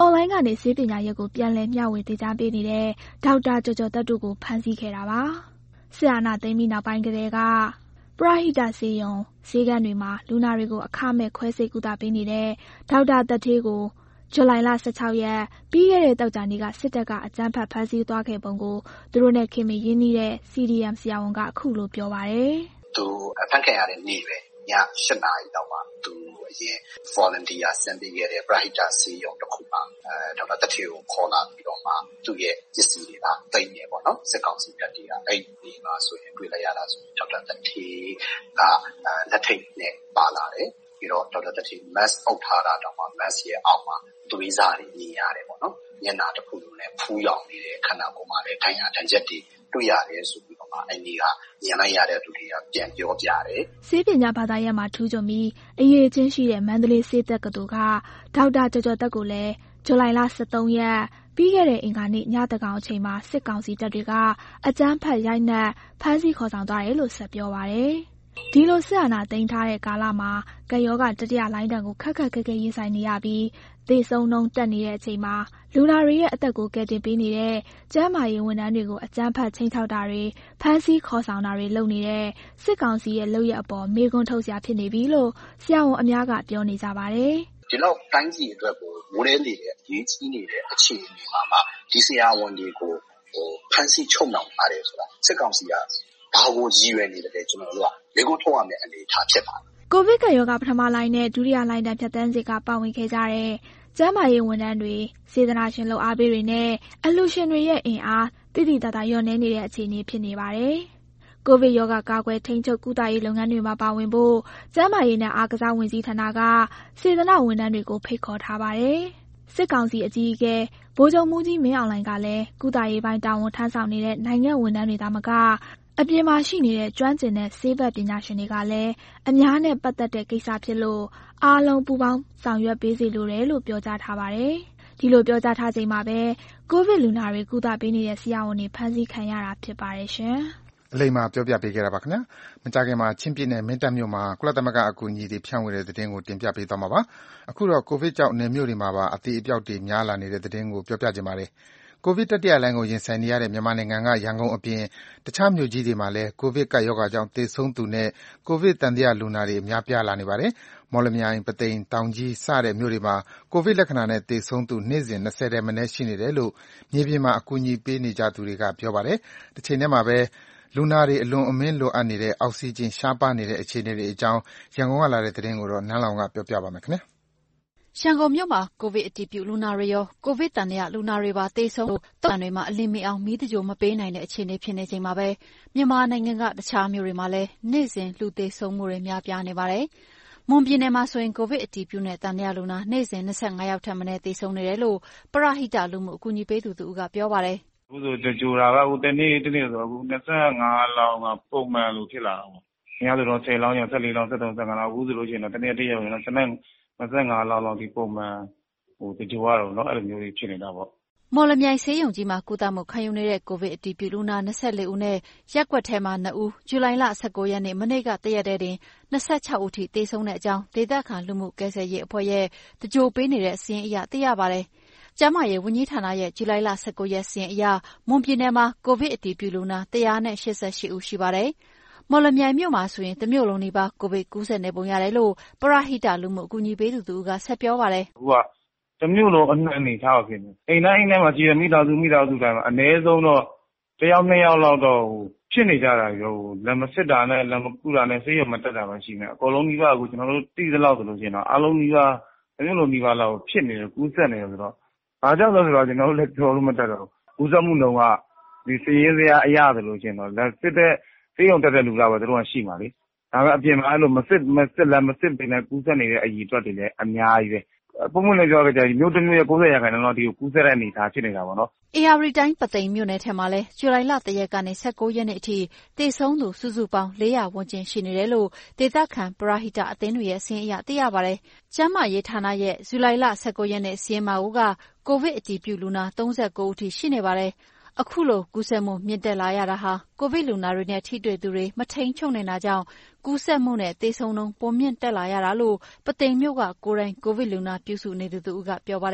အွန်လိုင်းကနေဆေးပညာရပ်ကိုပြန်လည်မျှဝေသင်ကြားပေးနေတဲ့ဒေါက်တာကျော်ကျော်သက်တို့ကိုဖမ်းဆီးခဲ့တာပါ။စစ်အာဏာသိမ်းပြီးနောက်ပိုင်းကတည်းကပရဟိတဆေးရုံဆေးခန်းတွေမှာလူနာတွေကိုအခမဲ့ခွဲစိတ်ကုသပေးနေတဲ့ဒေါက်တာသက်ထေးကိုဇူလိုင်လဆယ့်ခြောက်ရက်ပြီးခဲ့တဲ့သောကြာနေ့ကစစ်တပ်ကအကြမ်းဖက်ဖမ်းဆီးသွားခဲ့ပုံကိုသူတို့နဲ့ခင်မင်ရင်းနှီးတဲ့ စီ ဒီ အမ် ဆရာဝန်ကအခုလိုပြောပါတယ်။သူဖမ်းခံရတဲ့နေ့ပဲည၈နာရီလောက်မှာသူအရင် volunteer ဆင်းပေးခဲ့တဲ့ပရဟိတဆေးရုံတစ်ခုမှာအဲဒေါက်တာသက်ထေးကိုခေါ်လာပြီးတော့မှသူ့ရဲ့ပစ္စည်းတွေကတိတ်နေပေါ့နော်စစ်ကောင်စီတပ်တွေကအဲ့ဒီမှာဆိုရင်တွေ့လိုက်ရတာဆိုရင်ဒေါက်တာသက်ထေးကလက်ထိတ်နဲ့ပါလာတယ်ပြီးတော့ဒေါက်တာသက်ထေး mask အုပ်ထားတာတော့မှ mask ရဲ့အောက်မှာသွေးစားတွေမြင်ရတယ်ပေါ့နော်မျက်နှာတစ်ခုလုံးနဲ့ဖူးရောင်နေတဲ့ခန္ဓာကိုယ်မှာလည်းထိုင်ရထိုင်ချက်တွေတွေ့ရတယ်ဆိုပြီးတော့မှအဲ့ဒီကမြင်လိုက်ရတဲ့သူတွေကပြန်ပြောပြတယ်ဆေးပညာဘာသာရပ်မှာထူးချွန်ပြီးအရေးချင်းရှိတဲ့မန္တလေးဆေးတက္ကသိုလ်ကဒေါက်တာကျော်ကျော်သက်ကိုလည်းဇူလိုင်လဆယ့်သုံးရက်ပြီးခဲ့တဲ့အင်္ဂါနေ့ညတကောင်အချိန်မှာစစ်ကောင်စီတပ်တွေကအကြမ်းဖက်ရိုက်နှက်ဖမ်းဆီးခေါ်ဆောင်သွားတယ်လို့ဆက်ပြောပါတယ်ဒီလိုစစ်အာဏာသိမ်းထားတဲ့ကာလမှာကပ်ရောဂါတတိယလှိုင်းဒဏ်ကိုခက်ခက်ခဲခဲရင်ဆိုင်နေရပြီးသေဆုံးနှုန်းတက်နေတဲ့အချိန်မှာလူနာတွေရဲ့အသက်ကိုကယ်တင်ပေးနေတဲ့ကျန်းမာရေးဝန်ထမ်းတွေကိုအကြမ်းဖက်ချိန်ချောက်တာတွေဖမ်းဆီးခေါ်ဆောင်တာတွေလုပ်နေတဲ့စစ်ကောင်စီရဲ့လုပ်ရက်အပေါ်မေးခွန်းထုတ်စရာဖြစ်နေပြီလို့ဆရာဝန်အများကပြောနေကြပါတယ်ဒီလောက်တိုင်းပြည်အတွက်ကိုဝိုးရဲနေတဲ့အရေးကြီးနေတဲ့အခြေအနေမှာမှဒီဆရာဝန်တွေကိုဟိုဖမ်းဆီးချုပ်နှောင်ထားတယ်ဆိုတာစစ်ကောင်စီကဘာကိုရည်ရွယ်နေတယ်ကျွန်တော်တို့ကလေကိုထုတ်ရမယ့်အနေအထားဖြစ်ပါတယ်ကိုဗစ်ကပ်ရောဂါပထမလှိုင်းနဲ့ဒုတိယလှိုင်းတန်းဖြတ်တန်းစစ်ကပါဝင်ခဲ့ကြတဲ့ကျန်းမာရေးဝန်ထမ်းတွေစေတနာရှင်လုပ်အားပေးတွေနဲ့အလှူရှင်တွေရဲ့အင်အားတိတိတတ်တာလျော့နည်းနေတဲ့အခြေအနေဖြစ်နေပါတယ်။ကိုဗစ်ရောဂါကာကွယ်ထိန်းချုပ်ကုသရေးလုပ်ငန်းတွေမှာပါဝင်ဖို့ကျန်းမာရေးနဲ့အားကစားဝန်ကြီးဌာနကစေတနာဝန်ထမ်းတွေကိုဖိတ်ခေါ်ထားပါတယ်။စစ်ကောင်စီအကြီးအကဲဗိုလ်ချုပ်မှူးကြီးမင်းအောင်လှိုင်ကလည်းကုသရေးပိုင်းတာဝန်ထမ်းဆောင်နေတဲ့နိုင်ငံဝန်ထမ်းတွေသာမကအပြင်မှာရှိနေတဲ့ကျွမ်းကျင်တဲ့ဆေးဘက်ပညာရှင်တွေကလည်းအများနဲ့ပတ်သက်တဲ့ကိစ္စဖြစ်လို့အားလုံးပူးပေါင်းဆောင်ရွက်ပေးစီလိုတယ်လို့ပြောကြားထားပါတယ်။ဒီလိုပြောကြားထားချိန်မှာပဲကိုဗစ်လူနာတွေကုသပေးနေတဲ့ဆရာဝန်တွေဖမ်းဆီးခံရတာဖြစ်ပါတယ်ရှင်။အလိမ္မာပြောပြပေးခဲ့တာပါခင်ဗျာ။မကြခင်မှာချင်းပြည်နယ်မင်းတပ်မြို့မှာကုလသမဂ္ဂအကူအညီတွေဖြန့်ဝေတဲ့သတင်းကိုတင်ပြပေးသွားမှာပါ။အခုတော့ကိုဗစ်ကြောင့်နယ်မြို့တွေမှာပါအသေးအပြောက်တွေများလာနေတဲ့သတင်းကိုပြောပြချင်ပါတယ်။ကိုဗစ်တတိယလှိုင်းကိုရင်ဆိုင်နေရတဲ့မြန်မာနိုင်ငံကရန်ကုန်အပြင်တခြားမြို့ကြီးတွေမှာလည်းကိုဗစ်ကပ်ရောဂါကြောင့်သေဆုံးသူနဲ့ကိုဗစ်သံသယလူနာတွေအများပြားလာနေပါတယ်။မော်လမြိုင်၊ပုသိမ်၊တောင်ကြီးစတဲ့မြို့တွေမှာကိုဗစ်လက္ခဏာနဲ့သေဆုံးသူနေ့စဉ်၂၀ထက်မနည်းရှိနေတယ်လို့မြေပြင်မှာအကူအညီပေးနေကြသူတွေကပြောပါတယ်။တချိန်တည်းမှာပဲလူနာတွေအလွန်အမင်းလိုအပ်နေတဲ့အောက်ဆီဂျင်ရှားပါးနေတဲ့အခြေအနေတွေအကြောင်းရန်ကုန်ကလာတဲ့သတင်းကိုတော့နန်းလောင်ကပြောပြပါမယ်ခင်ဗျာ။ရန်ကုန်မြို့မှာကိုဗစ်အတည်ပြုလူနာတွေရောကိုဗစ်သံသယလူနာတွေပါသေဆုံးလို့တောင်တွေမှာအလင်းမီအောင်မီးတကြိုမပေးနိုင်တဲ့အခြေအနေဖြစ်နေချိန်မှာပဲမြန်မာနိုင်ငံကတခြားမြို့တွေမှာလည်းနေ့စဉ်လူသေဆုံးမှုတွေများပြားနေပါတယ်။မွန်ပြည်နယ်မှာဆိုရင်ကိုဗစ်အတည်ပြုတဲ့သံသယလူနာနေ့စဉ်၂၅ယောက်ထက်မနည်းသေဆုံးနေတယ်လို့ပရဟိတလူမှုအကူအညီပေးသူသူကပြောပါတယ်။အခုဆိုကြိုတာကအခုတနေ့တနေ့ဆိုအခု၂၅လောင်းကပုံမှန်လို့ဖြစ်လာတာပေါ့။အများဆိုတော့၁၀လောင်းကျော်၁၄လောင်း၁၃ ၁၅လောင်းအခုဆိုလို့ရှိရင်တော့တနေ့တရက်ဝင်တော့စနေ၂၅လောက်လောက်ဒီပုံမှန်ဟိုတကြိုရတော့เนาะအဲ့လိုမျိုးတွေဖြစ်နေတာပေါ့မော်လမြိုင်ဆေးရုံကြီးမှာကုသမှုခံယူနေတဲ့ကိုဗစ်အတည်ပြုလူနာ၂၄ဦးနဲ့ရက်ကွက်ထဲမှာ၂ဦးဇူလိုင်လ၁၉ရက်နေ့မနေ့ကတရက်တည်းတင်၂၆ဦးထိသေဆုံးတဲ့အကြောင်းဒေသခံလူမှုကယ်ဆယ်ရေးအဖွဲ့ရဲ့တကြိုပေးနေတဲ့စာရင်းအရသိရပါတယ်။ကျန်းမာရေးဝန်ကြီးဌာနရဲ့ဇူလိုင်လ၁၉ရက်စာရင်းအရမွန်ပြည်နယ်မှာကိုဗစ်အတည်ပြုလူနာ၁၈၈ဦးရှိပါတယ်။မော်လမြိုင်မြို့မှာဆိုရင်တမြို့လုံးနီးပါးကိုဗစ်ကူးစက်နေပုံရတယ်လို့ပရဟိတလူမှုအကူအညီပေးသူသူကဆက်ပြောပါတယ်။အခုကတမျိုးလုံးအနှံ့နေထားပါဖြစ်နေအိမ်တိုင်းအိမ်တိုင်းမှာကြီးရမိသားစုမိသားစုတိုင်းမှာအနည်းဆုံးတော့တယောက်နှစ်ယောက်လောက်တော့ဖြစ်နေကြတာရောလက်မစစ်တာနဲ့လက်မကူတာနဲ့ဆေးရုံမတက်တာမှရှိနေအကုန်လုံးကြီးပါအခုကျွန်တော်တို့တိသလောက်ဆိုလို့ရှိရင်တော့အလုံးကြီးပါတမျိုးလုံးကြီးပါလောက်ဖြစ်နေတယ်ကူးစက်နေတယ်ဆိုတော့ဘာကြောင့်လဲဆိုတော့ကျွန်တော်တို့လည်းပြောလို့မတတ်တော့ကူးစက်မှုနှုန်းကဒီစည်ရင်းစရာအရဆိုလို့ရှိရင်တော့လက်စစ်တဲ့ဆေးရုံတက်တဲ့လူလာပဲတို့ကရှိမှာလေဒါပေမဲ့အပြင်မှာအဲ့လိုမစစ်မစစ်လက်မစစ်ပင်နဲ့ကူးစက်နေတဲ့အကြီးအတွက်တွေလည်းအများကြီးပဲပုံမှန်လည်းပြောကြတယ်မြို့တစ်မြို့ရဲ့၉၀ရာခိုင်နှုန်းလောက်ဒီကိုကူးစက်တဲ့အနေအထားဖြစ်နေတာပေါ့နော်။အေရရီတိုင်းပသိမ်မြို့နယ်ထဲမှာလည်းဇူလိုင်လတရက်ကနေ၁၉ရက်နေ့အထိသေဆုံးသူစုစုပေါင်း၄ရာဝန်းကျင်ရှိနေတယ်လို့ဒေသခံပရဟိတအသင်းတွေရဲ့စာရင်းအရသိရပါတယ်။ကျန်းမာရေးဌာနရဲ့ဇူလိုင်လ၁၉ရက်နေ့စာရင်းမှာကကိုဗစ်အတည်ပြုလူနာ၃၉ဦးထိရှိနေပါတယ်။အခုလိုကူးစက်မှုမြင့်တက်လာရတာဟာကိုဗစ်လူနာတွေနဲ့ထိတွေ့သူတွေမထိန်ချုပ်နေတာကြောင့်ကူးစက်မှုနဲ့သေဆုံးနှုန်းပိုမြင့်တက်လာရတာလို့ပသိမ်မြို့ကကိုယ်တိုင်ကိုဗစ်လူနာပြုစုနေသူသူကပြောပါတယ်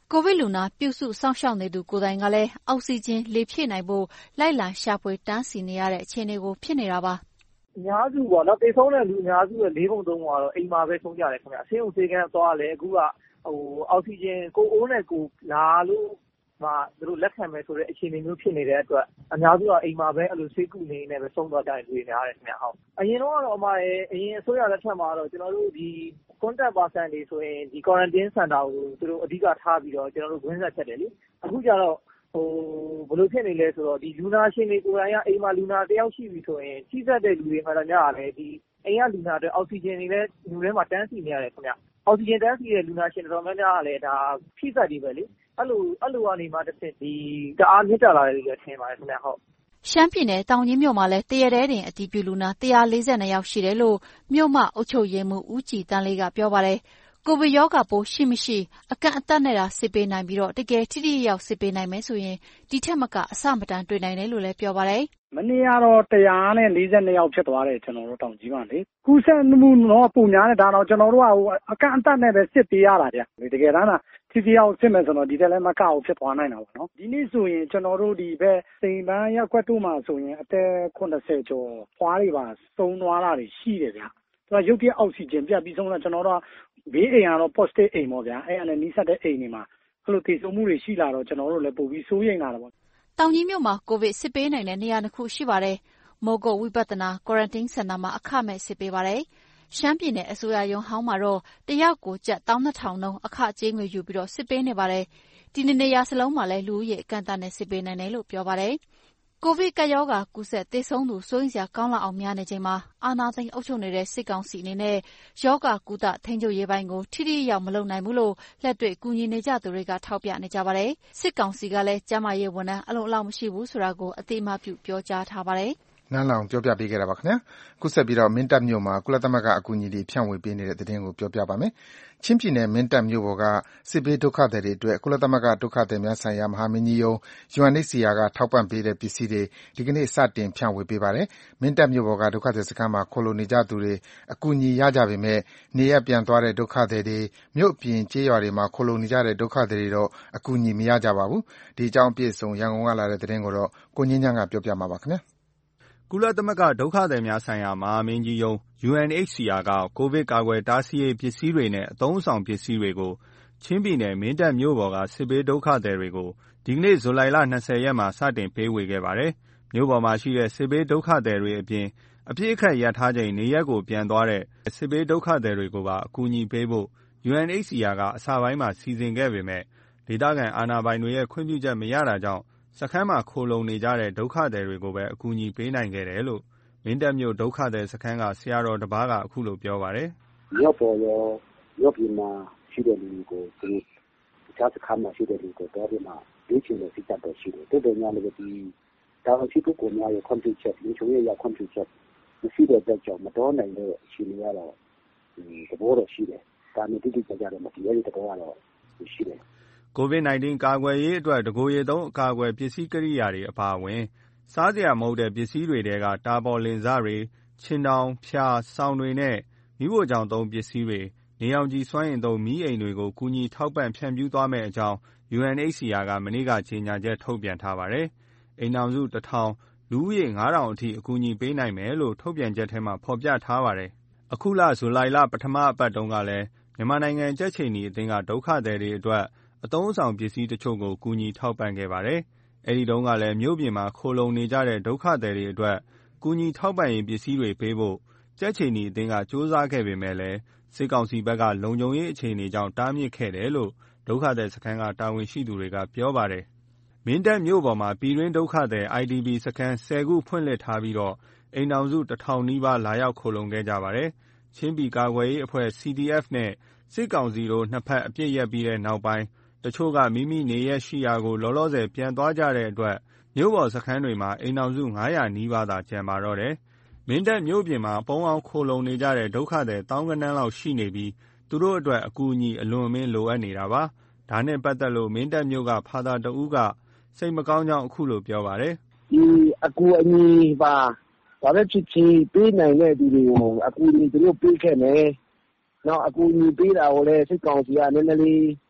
ကိုဗစ်လူနာပြုစုစောင့်ရှောက်နေသူကိုယ်တိုင်ကလည်းအောက်ဆီဂျင်လေဖြည့်နိုင်ဖို့လိုက်လံရှာဖွေတန်းစီနေရတဲ့အခြေအနေကိုဖြစ်နေတာပါအများစုပေါ့နော်တေဆုံးတဲ့လူအများစုရဲ့လေးပုံသုံးပုံကတော့အိမ်မှာပဲဆုံးကြတယ်ခင်ဗျအဆင်းုံစေကန်းသွားလဲအခုကဟိုအောက်ဆီဂျင်ကိုအိုးနဲ့ကိုလာလို့မှသူတို့လက်ခံမယ်ဆိုတဲ့အခြေအနေမျိုးဖြစ်နေတဲ့အတွက်အများစုကအိမ်မှာပဲအဲ့လိုဆေးကုနေနေပဲဆုံးသွားကြတယ်တွေ့နေရတယ်ခင်ဗျဟုတ်အရင်တော့ကတော့အမရဲ့အရင်အစိုးရလက်ထက်မှာတော့ကျွန်တော်တို့ဒီ contact person တွေဆိုရင်ဒီ quarantine center ကိုသူတို့အဓိကထားပြီးတော့ကျွန်တော်တို့ဝင်ဆက်ချက်တယ်လေအခုကျတော့ဟိုဘယ်လိုဖြစ်နေလဲဆိုတော့ဒီလူနာရှင်တွေကိုယ်တိုင်ကအိမ်မှာလူနာတယောက်ရှိပြီဆိုရင်ကြီးစက်တဲ့လူတွေမှလည်းများတယ်ဒီအိမ်ကလူနာတွေအောက်ဆီဂျင်တွေလည်းလူထဲမှာတန်းစီနေရတယ်ခင်ဗျအောက်ဆီဂျင်တန်းစီတဲ့လူနာရှင်တော်များများကလည်းဒါဖိစက်တွေပဲလေအဲ့လိုအဲ့လိုကနေမှတစ်ဆင့်ဒီတအားမြင့်တက်လာတယ်လို့ထင်ပါတယ်ခင်ဗျဟုတ်ရှမ်းပြည်နယ်တောင်ကြီးမြို့မှာလည်းတရက်တည်းတင်အတည်ပြုလူနာone hundred forty-twoယောက်ရှိတယ်လို့မြို့မအုပ်ချုပ်ရေးမှူးဦးကြည်တန်းလေးကပြောပါတယ်ကိုဗစ်ရောဂါပိုးရှိမရှိအကန့်အသတ်နဲ့သာစစ်ပေးနိုင်ပြီးတော့တကယ်ထိထိရောက်စစ်ပေးနိုင်မယ်ဆိုရင်ဒီထက်မကအဆမတန်တွေ့နိုင်တယ်လို့လည်းပြောပါတယ်မနေ့ကတော့one hundred forty-twoယောက်ဖြစ်သွားတယ်ကျွန်တော်တို့တောင်ကြီးမှာလေကူးစက်မှုတော့ပုံများတယ်ဒါတော့ကျွန်တော်တို့ကအကန့်အသတ်နဲ့ပဲစစ်ပေးရတာဗျတကယ်တမ်းကထိထိရောက်စစ်မယ်ဆိုတော့ဒီတက်လည်းမကောက်ဖြစ်သွားနိုင်တာပေါ့နော်ဒီနေ့ဆိုရင်ကျွန်တော်တို့ဒီဘက်စိန်ပန်းရက်ကွက်တို့မှာဆိုရင်အသက်eightyကျော်ဖွားတွေပါသုံးသွားတာတွေရှိတယ်ဗျသူကရုပ်ပြအောက်ဆီဂျင်ပြတ်ပြီးဆုံးတော့ကျွန်တော်တို့ဘေးအိမ်ကတော့ positive အိမ်ပေါ့ဗျာအဲ့ဒါနဲ့နီးစပ်တဲ့အိမ်တွေမှာအဲ့လိုတည်ဆုံမှုတွေရှိလာတော့ကျွန်တော်တို့လည်းပို့ပြီးစိုးရိမ်လာတာပေါ့တောင်ကြီးမြို့မှာကိုဗစ်စစ်ပေးနိုင်တဲ့နေရာတစ်ခုရှိပါတယ်မိုးကုတ်ဝိပဿနာ quarantine center မှာအခမဲ့စစ်ပေးပါတယ်ရှမ်းပြည်နယ်အစိုးရရုံးဟောင်းမှာတော့တယောက်ကိုကျပ်twelve thousandနှုန်းအခကြေးငွေယူပြီးတော့စစ်ပေးနေပါတယ်ဒီနေ့နေရာစလုံးမှာလည်းလူဦးရေအကန့်အသတ်နဲ့စစ်ပေးနိုင်တယ်လို့ပြောပါတယ်ကိုဗစ်ကပ်ရောဂါကူးစက်သေဆုံးသူစိုးရိမ်စရာကောင်းလောက်အောင်များနေချိန်မှာအာဏာသိမ်းအုပ်ချုပ်နေတဲ့စစ်ကောင်စီအနေနဲ့ရောဂါကုသထိန်းချုပ်ရေးပိုင်းကိုထိထိရောက်မလုပ်နိုင်ဘူးလို့လက်တွေ့ကူညီနေကြသူတွေကထောက်ပြနေကြပါတယ်စစ်ကောင်စီကလည်းကျန်းမာရေးဝန်ထမ်းအလုံအလောက်မရှိဘူးဆိုတာကိုအသိအမှတ်ပြုပြောကြားထားပါတယ်နန်းလောင်ပြောပြပေးခဲ့တာပါခင်ဗျာခုဆက်ပြီးတော့မင်းတပ်မြို့မှာကုလသမဂ္ဂအကူအညီတွေဖြန့်ဝေပေးနေတဲ့သတင်းကိုပြောပြပါမယ်ချင်းပြည်နယ်မင်းတပ်မြို့ပေါ်ကစစ်ဘေးဒုက္ခသည်တွေအတွက်ကုလသမဂ္ဂဒုက္ခသည်များဆိုင်ရာမဟာမင်းကြီးရုံး U N H C R ကထောက်ပံ့ပေးတဲ့ပစ္စည်းတွေဒီကနေ့စတင်ဖြန့်ဝေပေးပါတယ်မင်းတပ်မြို့ပေါ်ကဒုက္ခသည်စခန်းမှာခိုလှုံနေကြသူတွေအကူအညီရကြပေမဲ့နေရပ်ပြန်သွားတဲ့ဒုက္ခသည်တွေမြို့အပြင်ကျေးရွာတွေမှာခိုလှုံနေကြတဲ့ဒုက္ခသည်တွေတော့အကူအညီမရကြပါဘူးဒီအကြောင်းအပြည့်အစုံရန်ကုန်ကလာတဲ့သတင်းကိုတော့ကိုငင်းချမ်းကပြောပြမှာပါခင်ဗျာကုလသမဂ္ဂဒုက္ခသည်များဆိုင်ရာမဟာမင်းကြီးရုံး U N H C R ကကိုဗစ်ကာကွယ်တားဆီးရေးပစ္စည်းတွေနဲ့အသုံးအဆောင်ပစ္စည်းတွေကိုချင်းပြည်နယ်မင်းတပ်မြို့ပေါ်ကစစ်ဘေးဒုက္ခသည်တွေကိုဒီကနေ့ဇူလိုင်လtwentyရက်မှာစတင်ပေးဝေခဲ့ပါတယ်။မြို့ပေါ်မှာရှိတဲ့စစ်ဘေးဒုက္ခသည်တွေအပြင်အပြည့်အခက်ရထားချိန်နေရက်ကိုပြန်သွားတဲ့စစ်ဘေးဒုက္ခသည်တွေကိုပါအကူအညီပေးဖို့ U N H C R ကအစပိုင်းမှာစီစဉ်ခဲ့ပေမဲ့ဒေသခံအာဏာပိုင်တွေရဲ့ခွင့်ပြုချက်မရတာကြောင့်စခန်းမှာခိုလှုံနေကြတဲ့ဒုက္ခသည်တွေကိုပဲအကူအညီပေးနိုင်ခဲ့တယ်လို့မင်းတပ်မြို့ဒုက္ခသည်စခန်းကဆရာတော်တစ်ပါးကအခုလိုပြောပါတယ်။မြို့ပေါ်ရောမြို့ပြင်မှာရှိတဲ့လူကိုသူတခြားစခန်းမှာရှိတဲ့လူကိုတော့ဒီမှာလေ့ကျင့်တဲ့စိတ်ဓာတ်ရှိတယ်။တော်တော်များလည်းဒီတာဝန်ရှိပုဂ္ဂိုလ်များရဲ့ computer လူချိုရဲ့ computer မရှိတဲ့အတွက်ကြောင့်မတော်နိုင်တဲ့အခြေအနေကတော့ဒီသဘောတော့ရှိတယ်။ဒါနဲ့တိတိကျကျတော့မတည်ရတဲ့သဘောကတော့ရှိတယ်ကိုဗစ်nineteen ကာကွယ်ရေးအတွက်တကိုယ်ရည်သုံးအကာအကွယ်ပစ္စည်းကိရိယာတွေအပါအဝင်စားစရာမဟုတ်တဲ့ပစ္စည်းတွေတဲကတာပေါ်လင်စတွေချင်းတောင်ဖျားဆောင်းတွေနဲ့မိဖို့ကြောင့်သုံးပစ္စည်းတွေနေအောင်ကြီးစွမ်းရင်သုံးမီးအိမ်တွေကိုကူညီထောက်ပံ့ဖြန့်ဖြူးသွားမယ့်အကြောင်း U N H C R ကမနေ့ကကြေညာချက်ထုတ်ပြန်ထားပါတယ်။အိမ်အောင်စုone thousandလူဦးရေfive thousandအထိအကူအညီပေးနိုင်မယ်လို့ထုတ်ပြန်ချက်ထဲမှာဖော်ပြထားပါတယ်။အခုလဇူလိုင်လပထမအပတ်တုန်းကလည်းမြန်မာနိုင်ငံကြက်ချီနီအသင်းကဒုက္ခသည်တွေအတွက်အသုံးအဆောင်ပစ္စည်းတချို့ကိုကူညီထောက်ပံ့ခဲ့ပါတယ်။အဲဒီတုန်းကလည်းမြို့ပြင်မှာခိုလှုံနေကြတဲ့ဒုက္ခသည်တွေအတွက်ကူညီထောက်ပံ့ရေးပစ္စည်းတွေပေးဖို့ကြက်ချီနီအသင်းကစူးစမ်းခဲ့ပေမဲ့လည်းစစ်ကောင်စီဘက်ကလုံခြုံရေးအခြေအနေကြောင့်တားမြစ်ခဲ့တယ်လို့ဒုက္ခသည်စခန်းကတာဝန်ရှိသူတွေကပြောပါတယ်။မင်းတပ်မြို့ပေါ်မှာပြည်တွင်းဒုက္ခသည် I D P စခန်းtenခုဖွင့်လှစ်ထားပြီးတော့အိမ်အောင်စုone thousandနီးပါးလာရောက်ခိုလှုံခဲ့ကြပါတယ်။ချင်းပြည်ကာကွယ်ရေးအဖွဲ့ C D F နဲ့စစ်ကောင်စီတို့နှစ်ဖက်အပြစ်ရက်ပြီးတဲ့နောက်ပိုင်းတချို့ကမိမိနေရရှိရာကိုလောလောဆယ်ပြန်သွားကြတဲ့အတွက်မြို့ပေါ်စခန်းတွေမှာအိမ်အောင်စုfive hundredနီးပါးသာကျန်ပါတော့တယ်။မင်းတပ်မြို့ပြင်မှာပုံအောင်ခိုလုံနေကြတဲ့ဒုက္ခသည်တောင်းကနန်းလောက်ရှိနေပြီးသူတို့အတွက်အကူအညီအလွန်အမင်းလိုအပ်နေတာပါ။ဒါနဲ့ပတ်သက်လို့မင်းတပ်မြို့ကဖာသာတဦးကစိတ်မကောင်းကြောင်းအခုလိုပြောပါတယ်။ဒီအကူအညီပါဘာပဲဖြစ်ဖြစ်ပေးနိုင်တဲ့သူတွေကိုအကူအညီသူတို့ပေးခဲ့မယ်။နောက်အကူအညီပေးတာကိုလည်းစစ်ကောင်စီကနည်းနည်းလေးဟ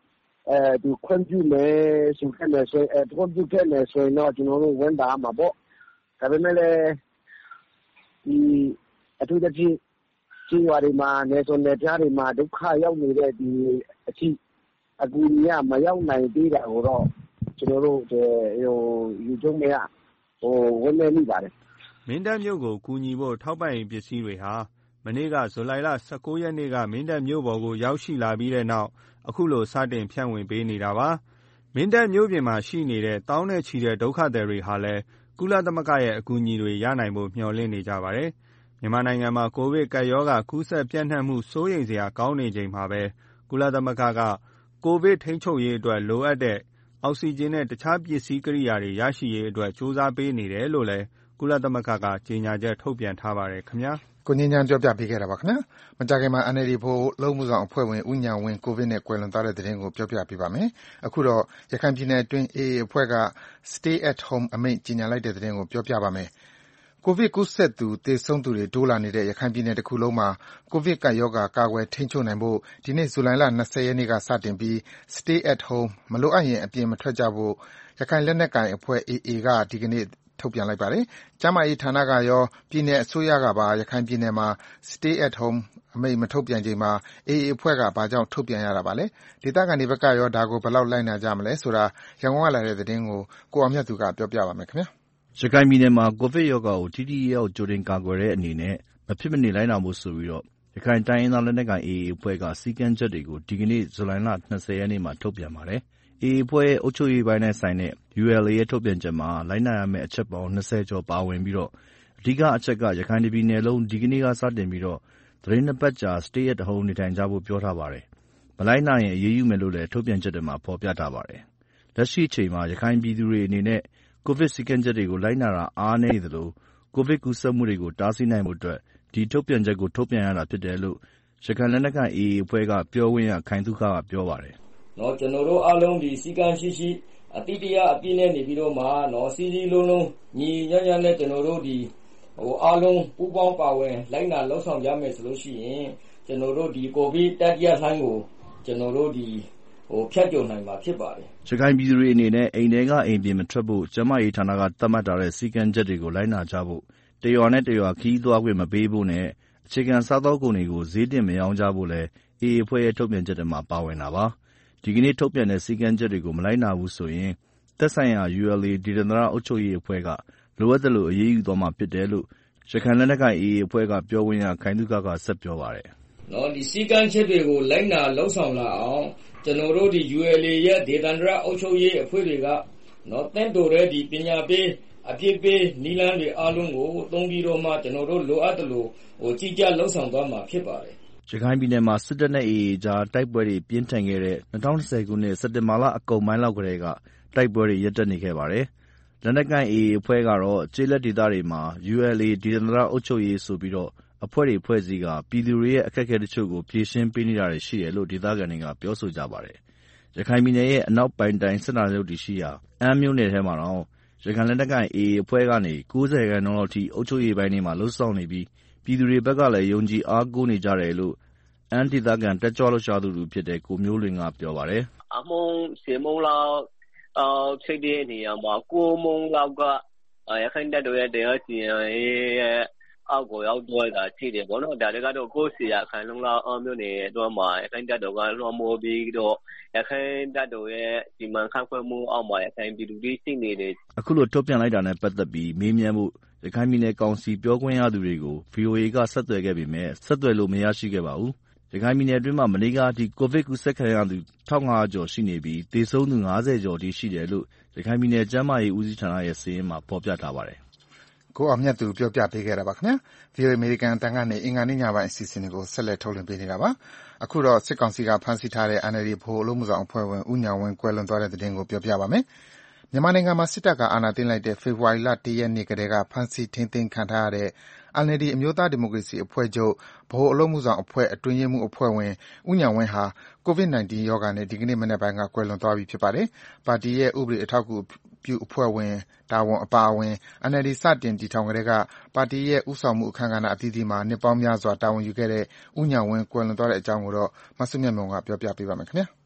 အဲဒီခွင့်ပြုမယ်ဆိုခဲ့မယ်ဆိုရင်ခွင့်ပြုခဲ့မယ်ဆိုရင်တော့ကျွန်တော်တို့ဝန်တာမှာပေါ့ဒါပေမဲ့လည်းဒီအထူးသဖြင့်ကျေးရွာတွေမှာနေစုံနယ်ပြားတွေမှာဒုက္ခရောက်နေတဲ့ဒီအချိအကူအညီကမရောက်နိုင်သေးတာကိုတော့ကျွန်တော်တို့ဟိုယူကျုံးမရဟိုဝန်နေမိပါတယ်မင်းတပ်မြို့ကိုကူညီဖို့ထောက်ပံ့ရေးပစ္စည်းတွေဟာမနေ့ကဇူလိုင်လ၁၉ရက်နေ့ကမင်းတပ်မြို့ပေါ်ကိုရောက်ရှိလာပြီးတဲ့နောက်အခုလိုစတင်ဖြန့်ဝေပေးနေတာပါမင်းတပ်မြို့ပြင်မှာရှိနေတဲ့တောင်းနဲ့ချီတဲ့ဒုက္ခသည်တွေဟာလည်းကုလသမဂ္ဂရဲ့အကူအညီတွေရနိုင်ဖို့မျှော်လင့်နေကြပါတယ်မြန်မာနိုင်ငံမှာကိုဗစ်ကပ်ရောဂါကူးစက်ပြန့်နှံ့မှုစိုးရိမ်စရာကောင်းနေချိန်မှာပဲကုလသမဂ္ဂကကိုဗစ်ထိန်းချုပ်ရေးအတွက်လိုအပ်တဲ့အောက်ဆီဂျင်နဲ့တခြားပစ္စည်းကိရိယာတွေရရှိရေးအတွက်စူးစမ်းပေးနေတယ်လို့လည်းကုလသမဂ္ဂကကြေညာချက်ထုတ်ပြန်ထားပါတယ်ခင်ဗျာကိုငင်းချမ်းပြောပြပေးခဲ့တာပါခင်ဗျာမကြခင်မှာ အန် အယ် ဒီ ဖို့လုံးမှုဆောင်အဖွဲ့ဝင်ဦးညာဝင်းကိုဗစ်နဲ့ကွယ်လွန်သွားတဲ့တဲ့တင်ကိုပြောပြပေးပါမယ်အခုတော့ရခိုင်ပြည်နယ်အတွင်း အေ အေ အဖွဲ့က Stay at Home အမိန့်ကြေညာလိုက်တဲ့တဲ့တင်ကိုပြောပြပါမယ်ကိုဗစ်ကူးစက်သူသေဆုံးသူတွေတိုးလာနေတဲ့ရခိုင်ပြည်နယ်တစ်ခုလုံးမှာကိုဗစ်ကပ်ရောဂါကာကွယ်ထိန်းချုပ်နိုင်ဖို့ဒီနေ့ဇူလိုင်လ၂၀ရက်နေ့ကစတင်ပြီး Stay at Home မလိုအပ်ရင်အပြင်မထွက်ကြဖို့ရခိုင်လက်နက်ကိုင်အဖွဲ့ အေ အေ ကဒီကနေ့ထုတ်ပြန်လိုက်ပါတယ်။ကျန်းမာရေးဌာနကရောပြည်နယ်အစိုးရကပါရခိုင်ပြည်နယ်မှာ Stay at Home အမိန့်မထုတ်ပြန်ချိန်မှာ အေ အေ အဖွဲ့ကဘာကြောင့်ထုတ်ပြန်ရတာပါလဲ။ဒေသခံတွေဘက်ကရောဒါကိုဘယ်လောက်လိုက်နာကြမလဲဆိုတာရန်ကုန်ကလာတဲ့သတင်းကိုကိုအောင်မြတ်သူကပြောပြပါမယ်ခင်ဗျာ။ရခိုင်ပြည်နယ်မှာကိုဗစ်ရောဂါကိုထိထိရောက်ကြိုတင်ကာကွယ်တဲ့အနေနဲ့မဖြစ်မနေလိုက်နာဖို့ဆိုပြီးတော့ရခိုင်တိုင်းရင်းသားလက်နက်ကိုင် အေ အေ အဖွဲ့ကစည်းကမ်းချက်တွေကိုဒီကနေ့ဇူလိုင်လ၂၀ရက်နေ့မှာထုတ်ပြန်ပါတယ်။အေ အေ အဖွဲ့ရဲ့အုပ်ချုပ်ရေးပိုင်းနဲ့ဆိုင်တဲ့ ယူ အယ် အေ ရဲ့ထုတ်ပြန်ချက်မှာလိုက်နာရမယ့်အချက်ပေါင်း၂၀ကျော်ပါဝင်ပြီးတော့အဓိကအချက်ကရခိုင်ပြည်နယ်လုံးဒီကနေ့ကစတင်ပြီးတော့သီတင်းနှစ်ပတ်ကြာ Stay at Home နေထိုင်ကြဖို့ပြောထားပါတယ်။မလိုက်နာရင်အရေးယူမယ်လို့လည်းထုတ်ပြန်ချက်တွေမှာဖော်ပြထားပါတယ်။လက်ရှိအချိန်မှာရခိုင်ပြည်သူတွေအနေနဲ့ကိုဗစ်စည်းကမ်းချက်တွေကိုလိုက်နာတာအားနည်းနေသလိုကိုဗစ်ကူးစက်မှုတွေကိုတားဆီးနိုင်ဖို့အတွက်ဒီထုတ်ပြန်ချက်ကိုထုတ်ပြန်ရတာဖြစ်တယ်လို့ရခိုင်လက်နက်ကိုင် အေ အေ အဖွဲ့ကပြောခွင့်ရခိုင်သုခကပြောပါတယ်။နော်ကျွန်တော်တို့အားလုံးဒီစည်းကမ်းရှိရှိအတိတရားအပြည့်နဲ့နေပြီးတော့မှနော်စီစီလုံးလုံးညီညွတ်ညွတ်နဲ့ကျွန်တော်တို့ဒီဟိုအားလုံးပူးပေါင်းပါဝင်လိုက်နာလှုပ်ဆောင်ကြမယ်ဆိုလို့ရှိရင်ကျွန်တော်တို့ဒီကိုဗစ်တတိယလှိုင်းကိုကျွန်တော်တို့ဒီဟိုဖြတ်ကျော်နိုင်မှာဖြစ်ပါတယ်။ရခိုင်ပြည်သူတွေအနေနဲ့အိမ်ထဲကအိမ်ပြင်မထွက်ဖို့ကျန်းမာရေးဌာနကသတ်မှတ်ထားတဲ့စည်းကမ်းချက်တွေကိုလိုက်နာကြဖို့တရွာနဲ့တရွာခီးသွားခွင့်မပေးဖို့နဲ့အခြေခံစားသောက်ကုန်တွေကိုဈေးတင်မရောင်းကြဖို့လည်း အေ အေ အဖွဲ့ရဲ့ထုတ်ပြန်ချက်တွေမှာပါဝင်တာပါ။ဒီကနေ့ထုတ်ပြန်တဲ့စည်းကမ်းချက်တွေကိုမလိုက်နာဘူးဆိုရင်သက်ဆိုင်ရာ ယူ အယ် အေ ဒေသန္တရအုပ်ချုပ်ရေးအဖွဲ့ကလိုအပ်သလိုအရေးယူသွားမှာဖြစ်တယ်လို့ရခိုင်လက်နက်ကိုင် အေ အေ အဖွဲ့ကပြောခွင့်ရခိုင်သုခကဆက်ပြောပါတယ်။နော်ဒီစည်းကမ်းချက်တွေကိုလိုက်နာလှုပ်ဆောင်လာအောင်ကျွန်တော်တို့ဒီ ယူ အယ် အေ ရဲ့ဒေသန္တရအုပ်ချုပ်ရေးအဖွဲ့တွေကနော်တင့်တော်တဲ့ဒီပညာပေးအပြည့်ပေးနီလန်းတွေအားလုံးကိုသုံးပြီးတော့မှကျွန်တော်တို့လိုအပ်သလိုဟိုကြီးကြပ်လှုပ်ဆောင်သွားမှာဖြစ်ပါတယ်။ရခိုင်ပြည်နယ်မှာစစ်တပ်နဲ့ အေ အေ ကြားတိုက်ပွဲတွေပြင်းထန်ခဲ့တဲ့၂၀၂၀ခုနှစ်စက်တင်ဘာလအကုန်ပိုင်းလောက်ကတည်းကတိုက်ပွဲတွေရပ်တန့်နေခဲ့ပါတယ်။လက်နက်ကိုင် အေ အေ အဖွဲ့ကတော့ကျေးလက်ဒေသတွေမှာ ယူ အယ် အေ ဒေသန္တရအုပ်ချုပ်ရေးဆိုပြီးတော့အဖွဲ့တွေဖွဲ့စည်းကပြည်သူတွေရဲ့အခက်အခဲတချို့ကိုဖြေရှင်းပေးနေတာတွေရှိတယ်လို့ဒေသခံတွေကပြောဆိုကြပါတယ်။ရခိုင်ပြည်နယ်ရဲ့အနောက်ပိုင်းတိုင်းစစ်ဌာနချုပ်တည်ရှိရာအမ်းမြို့နယ်ထဲမှာတော့ရခိုင်လက်နက်ကိုင် အေ အေ အဖွဲ့ကနေ၉၀ရာခိုင်နှုန်းလောက်ထိအုပ်ချုပ်ရေးပိုင်းတွေမှာလှုပ်ဆောင်နေပြီးပြည်သူတွေဘက်ကလည်းယုံကြည်အားကိုးနေကြတယ်လို့အမ်းဒေသခံတက်ကြွလှုပ်ရှားသူတူဖြစ်တဲ့ကိုမျိုးလွင်ကပြောပါတယ်။အမုံစေမုံလောက်အော်ဖြစ်တဲ့နေရာမှာကိုမုံလောက်ကရခိုင်တပ်တော်ရဲ့တရားစီရင်ရဲ့အောက်ကိုရောက်သွားတာရှိတယ်ပေါ့နော်ဒါတွေကတော့ကိုယ်စီရခိုင်လုံးလောက်အမျိုးနေတော့မှာရခိုင်တပ်တော်ကလွှမ်းမိုးပြီးတော့ရခိုင်တပ်တော်ရဲ့ဒီမှန်ခန့်ခွဲမှုအောက်မှာရခိုင်ပြည်သူတွေရှိနေတယ်အခုလိုထုတ်ပြန်လိုက်တာနဲ့ပတ်သက်ပြီးမေးမြန်းဖို့ရခိုင်ပြည်နယ်ကောင်စီပြောခွင့်ရသူတွေကို ဗီအိုအေကဆက်သွယ်ခဲ့ပေမဲ့ဆက်သွယ်လို့မရရှိခဲ့ပါဘူးရခိုင်ပြည်နယ်အတွင်းမှာမနေ့ကအထိကိုဗစ်ကူးစက်ခံရသူ၁၅၀၀ကျော်ရှိနေပြီးသေဆုံးသူ၅၀ကျော်ထိရှိတယ်လို့ရခိုင်ပြည်နယ်ကျန်းမာရေးဦးစီးဌာနရဲ့စာရင်းမှာဖော်ပြထားပါတယ်။ကိုအောင်မြတ်သူပြောပြပေးခဲ့တာပါခင်ဗျာ။ ဗီအိုအေအမေရိကန်အသံကနေအင်္ဂါနေ့ညပိုင်းအစီအစဉ်တွေကိုဆက်လက်ထုတ်လွှင့်ပေးနေတာပါ။အခုတော့စစ်ကောင်စီကဖမ်းဆီးထားတဲ့ အန် အယ် ဒီ ဗဟိုအလုပ်မှုဆောင်အဖွဲ့ဝင်ဦးညာဝင်းကွယ်လွန်သွားတဲ့သတင်းကိုပြောပြပါမယ်။မြန်မာနိုင်ငံမှာစစ်တပ်ကအာဏာသိမ်းလိုက်တဲ့ဖေဖော်ဝါရီလ၁ရက်နေ့ကတည်းကဖမ်းဆီးထိန်းသိမ်းခံထားရတဲ့ အန် အယ် ဒီ အမျိုးသားဒီမိုကရေစီအဖွဲ့ချုပ်ဗဟိုအလုပ်မှုဆောင်အဖွဲ့အတွင်းရေးမှူးအဖွဲ့ဝင်ဦးဉာဏ်ဝင်းဟာ ကိုဗစ်၁၉ ရောဂါနဲ့ဒီကနေ့မနက်ပိုင်းကကွယ်လွန်သွားပြီဖြစ်ပါတယ်။ပါတီရဲ့ဥပဒေအထောက်အကူပြုအဖွဲ့ဝင်တာဝန်အပါအဝင် အန် အယ် ဒီ စတင်တည်ထောင်ကတည်းကပါတီရဲ့ဦးဆောင်မှုအခမ်းအနားအသီးသီးမှာနှစ်ပေါင်းများစွာတာဝန်ယူခဲ့တဲ့ဦးဉာဏ်ဝင်းကွယ်လွန်သွားတဲ့အကြောင်းကိုတော့မဆုမြတ်မွန်ကပြောပြပေးပါမယ်ခင်ဗျာ။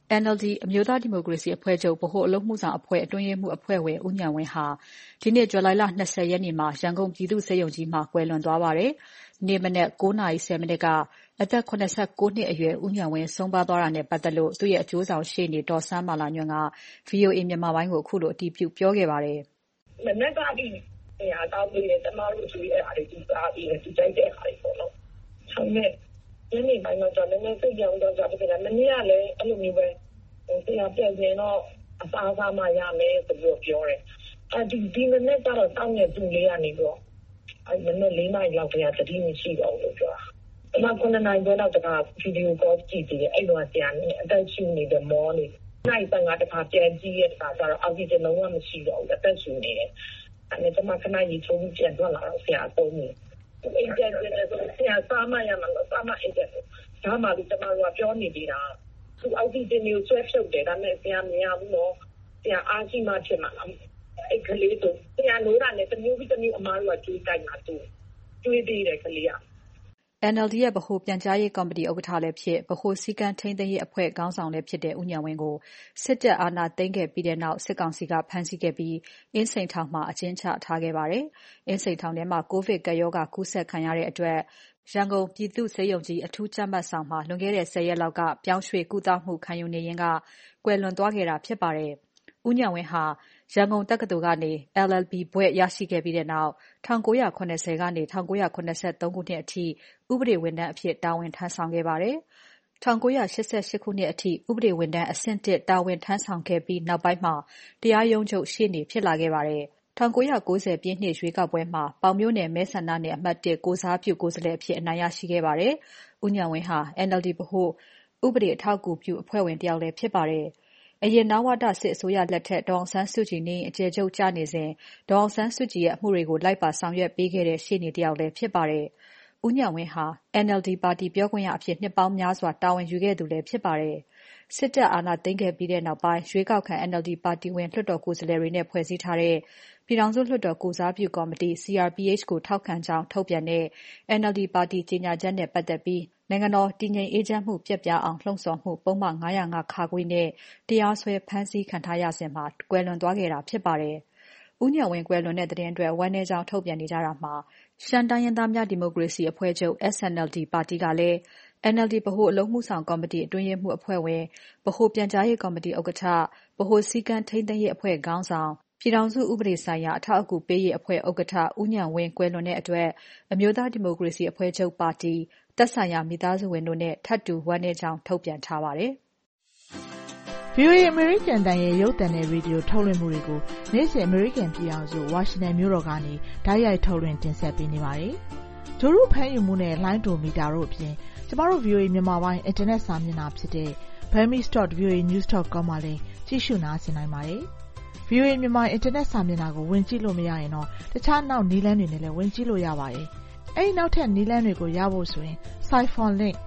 အန် အယ်လ် ဒီ အမျိုးသားဒီမိုကရေစီအဖွဲ့ချုပ်ဗဟိုအလုပ်အမှုဆောင်အဖွဲ့အတွင်းရေးမှူးအဖွဲ့ဝင်ဦးဉာဏ်ဝင်းဟာဒီနေ့ဇူလိုင်လ၂၀ရက်နေ့မှာရန်ကုန်ပြည်သူ့ဆေးရုံကြီးမှာကွယ်လွန်သွားပါတယ်။နေ့မနက်၉နာရီ၁၀မိနစ်ကအသက်၇၉နှစ်အရွယ်ဦးဉာဏ်ဝင်းဆုံးပါးသွားတာနဲ့ပတ်သက်လို့သူ့ရဲ့အကျိုးဆောင်ရှေ့နေဒေါ်စန်းမာလာညွန့်က ဗွီအိုအေမြန်မာပိုင်းကိုအခုလိုအတည်ပြုပြောခဲ့ပါတယ်။မနက်ကဒီနေရာတောင်းပြီးတယ်တမတို့ကျွေးတဲ့အားတွေဒီစားပြီးတယ်ဒီကြိုက်တဲ့အားတွေပေါ့နော်။ဆောင်းနဲ့ဒီနေ့ပိုင်းတော့ကျွန်တော်နည်းနည်းစိတ်ကြောင်တော့ကြတယ်မနေ့ကလည်းအဲ့လိုမျိုးပဲဟိုတရားပြည့်ရင်တော့အစားအစာမှရမယ်ဆိုပြီးပြောတယ်။အဲဒီဒီမနေ့ကတော့တောင်းနေသူလေးကနေတော့အဲ့မနေ့လေးနိုင်လောက်တည်းကတတိမရှိတော့ဘူးလို့ပြောတာ။အမကနနိုင်ဘယ်တော့တခါဗီဒီယိုကောကြည့်ပြီးအဲ့တော့ဆရာနဲ့အသက်ရှူနေတဲ့မောနေနိုင်ပန်ကတခါပြန်ကြည့်ရတာကျတော့အောက်ဆီဂျင်လုံးဝမရှိတော့ဘူးအသက်ရှူနေတယ်။အဲ့ဒါမှခဏကြီးချုံပြန်ထွက်လာတော့ဆရာသုံးနေ။အဲ့ဒါကျတော့ဆရာစားမရမှာစားမအဲ့ဒါဒါမှလည်းတမတို့ကပြောနေသေးတာ။သူအောက်ဆီဂျင်ကိုဆွဲဖြုတ်တယ်ဒါနဲ့ဆရာမရဘူးနော်ဆရာအားရှိမှဖြစ်မှာလားအဲ့ကလေးတို့ဆရာလိုတာနဲ့တမျိုးပြီးတမျိုးအမားတို့ကတွေးတိုက်မှာသူတွေးသေးတယ်ကလေးကအန် အယ်လ် ဒီ ရဲ့ဗဟိုပြန်ကြားရေးကော်မတီဥက္ကဋ္ဌလည်းဖြစ်ဗဟိုစည်းကမ်းထိန်းသိမ်းရေးအဖွဲ့ခေါင်းဆောင်လည်းဖြစ်တဲ့ဦးဉာဏ်ဝင်းကိုစစ်တပ်အာဏာသိမ်းခဲ့ပြီးတဲ့နောက်စစ်ကောင်စီကဖမ်းဆီးခဲ့ပြီးအင်းစိန်ထောင်မှာအကျဉ်းချထားခဲ့ပါတယ်။အင်းစိန်ထောင်ထဲမှာကိုဗစ်ကပ်ရောဂါကူးစက်ခံရတဲ့အတွက်ရန်ကုန်ပြည်သူ့ဆေးရုံကြီးအထူးကြပ်မတ်ဆောင်မှာလွန်ခဲ့တဲ့၁၀ရက်လောက်ကပြောင်းရွှေ့ကုသမှုခံယူနေရင်းကကွယ်လွန်သွားခဲ့တာဖြစ်ပါတယ်။ဦးဉာဏ်ဝင်းဟာရန်ကုန်တက္ကသိုလ်ကနေ အယ်လ် အယ်လ် ဘီ ဘွဲ့ရရှိခဲ့ပြီးတဲ့နောက်၁၉၇၀ကနေ၁၉၇၃ခုနှစ်အထိဥပဒေဝန်ထမ်းအဖြစ်တာဝန်ထမ်းဆောင်ခဲ့ပါတယ်။၁၉၈၈ခုနှစ်အထိဥပဒေဝန်ထမ်းအဆင့်တစ်တာဝန်ထမ်းဆောင်ခဲ့ပြီးနောက်ပိုင်းမှာတရားရုံးချုပ်ရှေ့နေဖြစ်လာခဲ့ပါတယ်။၁၉၉၀ပြည့်နှစ်ရွေးကောက်ပွဲမှာပေါင်မြို့နယ်မဲဆန္ဒနယ်အမှတ်၁ကိုစားပြုကိုယ်စားလှယ်အဖြစ်အနိုင်ရရှိခဲ့ပါတယ်။ဦးဉာဏ်ဝင်းဟာ အန် အယ်လ် ဒီ ဗဟိုဥပဒေအထောက်အကူပြုအဖွဲ့ဝင်တစ်ယောက်လည်းဖြစ်ပါတယ်။အရင်နဝတစစ်အစိုးရလက်ထက်ဒေါ်အောင်ဆန်းစုကြည်နေအကျယ်ချုပ်ကျနေစဉ်ဒေါ်အောင်ဆန်းစုကြည်ရဲ့အမှုတွေကိုလိုက်ပါဆောင်ရွက်ပေးခဲ့တဲ့ရှေ့နေတစ်ယောက်လည်းဖြစ်ပါတယ်။ဦးဉာဏ်ဝင်းဟာ အန် အယ်လ် ဒီ ပါတီပြောခွင့်ရအဖြစ်နှစ်ပေါင်းများစွာတာဝန်ယူခဲ့သူလည်းဖြစ်ပါတယ်။စစ်တပ်အာဏာသိမ်းခဲ့ပြီးတဲ့နောက်ပိုင်းရွေးကောက်ခံ အန် အယ်လ် ဒီ ပါတီဝင်လွှတ်တော်ကိုယ်စားလှယ်တွေနဲ့ဖွဲ့စည်းထားတဲ့ပြည်ထောင်စုလွှတ်တော်ကိုယ်စားပြုကော်မတီ စီ အာർ ပီ အိတ် ကိုထောက်ခံကြောင်းထုတ်ပြန်တဲ့ အန် အယ်လ် ဒီ ပါတီကြေညာချက်နဲ့ပတ်သက်ပြီးနိုင်ငံတော်တည်ငြိမ်အေးချမ်းမှုပျက်ပြားအောင်လှုံ့ဆော်မှုပုဒ်မ၅၀၅ ခ နဲ့တရားစွဲဖမ်းဆီးခံထားရစဉ်မှာကွယ်လွန်သွားခဲ့တာဖြစ်ပါတယ်။ဦးဉာဏ်ဝင်းကွယ်လွန်တဲ့သတင်းအတွက်ဝမ်းနည်းကြောင်းထုတ်ပြန်နေကြတာမှာရှမ်းတိုင်းရင်းသားများဒီမိုကရေစီအဖွဲ့ချုပ် အက်စ် အန် အယ်လ် ဒီ ပါတီကလည်း အန် အယ်လ် ဒီ ဗဟိုအလုပ်မှုဆောင်ကော်မတီအတွင်းရေးမှူးအဖွဲ့ဝင်ဗဟိုပြန်ကြားရေးကော်မတီဥက္ကဋ္ဌဗဟိုစည်းကမ်းထိန်းသိမ်းရေးအဖွဲ့ခေါင်းဆောင်ပြည်ထောင်စုဥပဒေဆိုင်ရာအထောက်အကူပေးရေးအဖွဲ့ဥက္ကဋ္ဌဦးဉာဏ်ဝင်းကွယ်လွန်တဲ့အတွက်အမျိုးသားဒီမိုကရေစီအဖွဲ့ချုပ်ပါတီသက်ဆိုင်ရာမိသားစုဝင်တို့နဲ့ထပ်တူဝမ်းနည်းကြောင်းထုတ်ပြန်ထားပါတယ်။ ဗွီအိုအေ American တန်ရဲ့ရုပ်သံနဲ့ရေဒီယိုထုတ်လွှင့်မှုတွေကိုနေ့စဉ် American ပြည်ထောင်စုဝါရှင်တန်မြို့တော်ကနေတိုက်ရိုက်ထုတ်လွှင့်တင်ဆက်ပေးနေပါတယ်။ဂျိုရုဖမ်းယူမှုနဲ့လိုင်းဒိုမီတာတို့အပြင်ကျမတို့ ဗွီအိုအေ မြန်မာပိုင်းအင်တာနက်စာမျက်နှာဖြစ်တဲ့ burmese dot v o a news dot com မှာလည်းကြည့်ရှုနားဆင်နိုင်ပါတယ်။ ဗွီအိုအေမြန်မာအင်တာနက်စာမျက်နှာကိုဝင်ကြည့်လို့မရရင်တော့တခြားနောက်နည်းလမ်းတွေနဲ့လည်းဝင်ကြည့်လို့ရပါတယ်။အဲဒီနောက်ထပ်နည်းလမ်းတွေကိုရဖို့ဆိုရင် Siphon link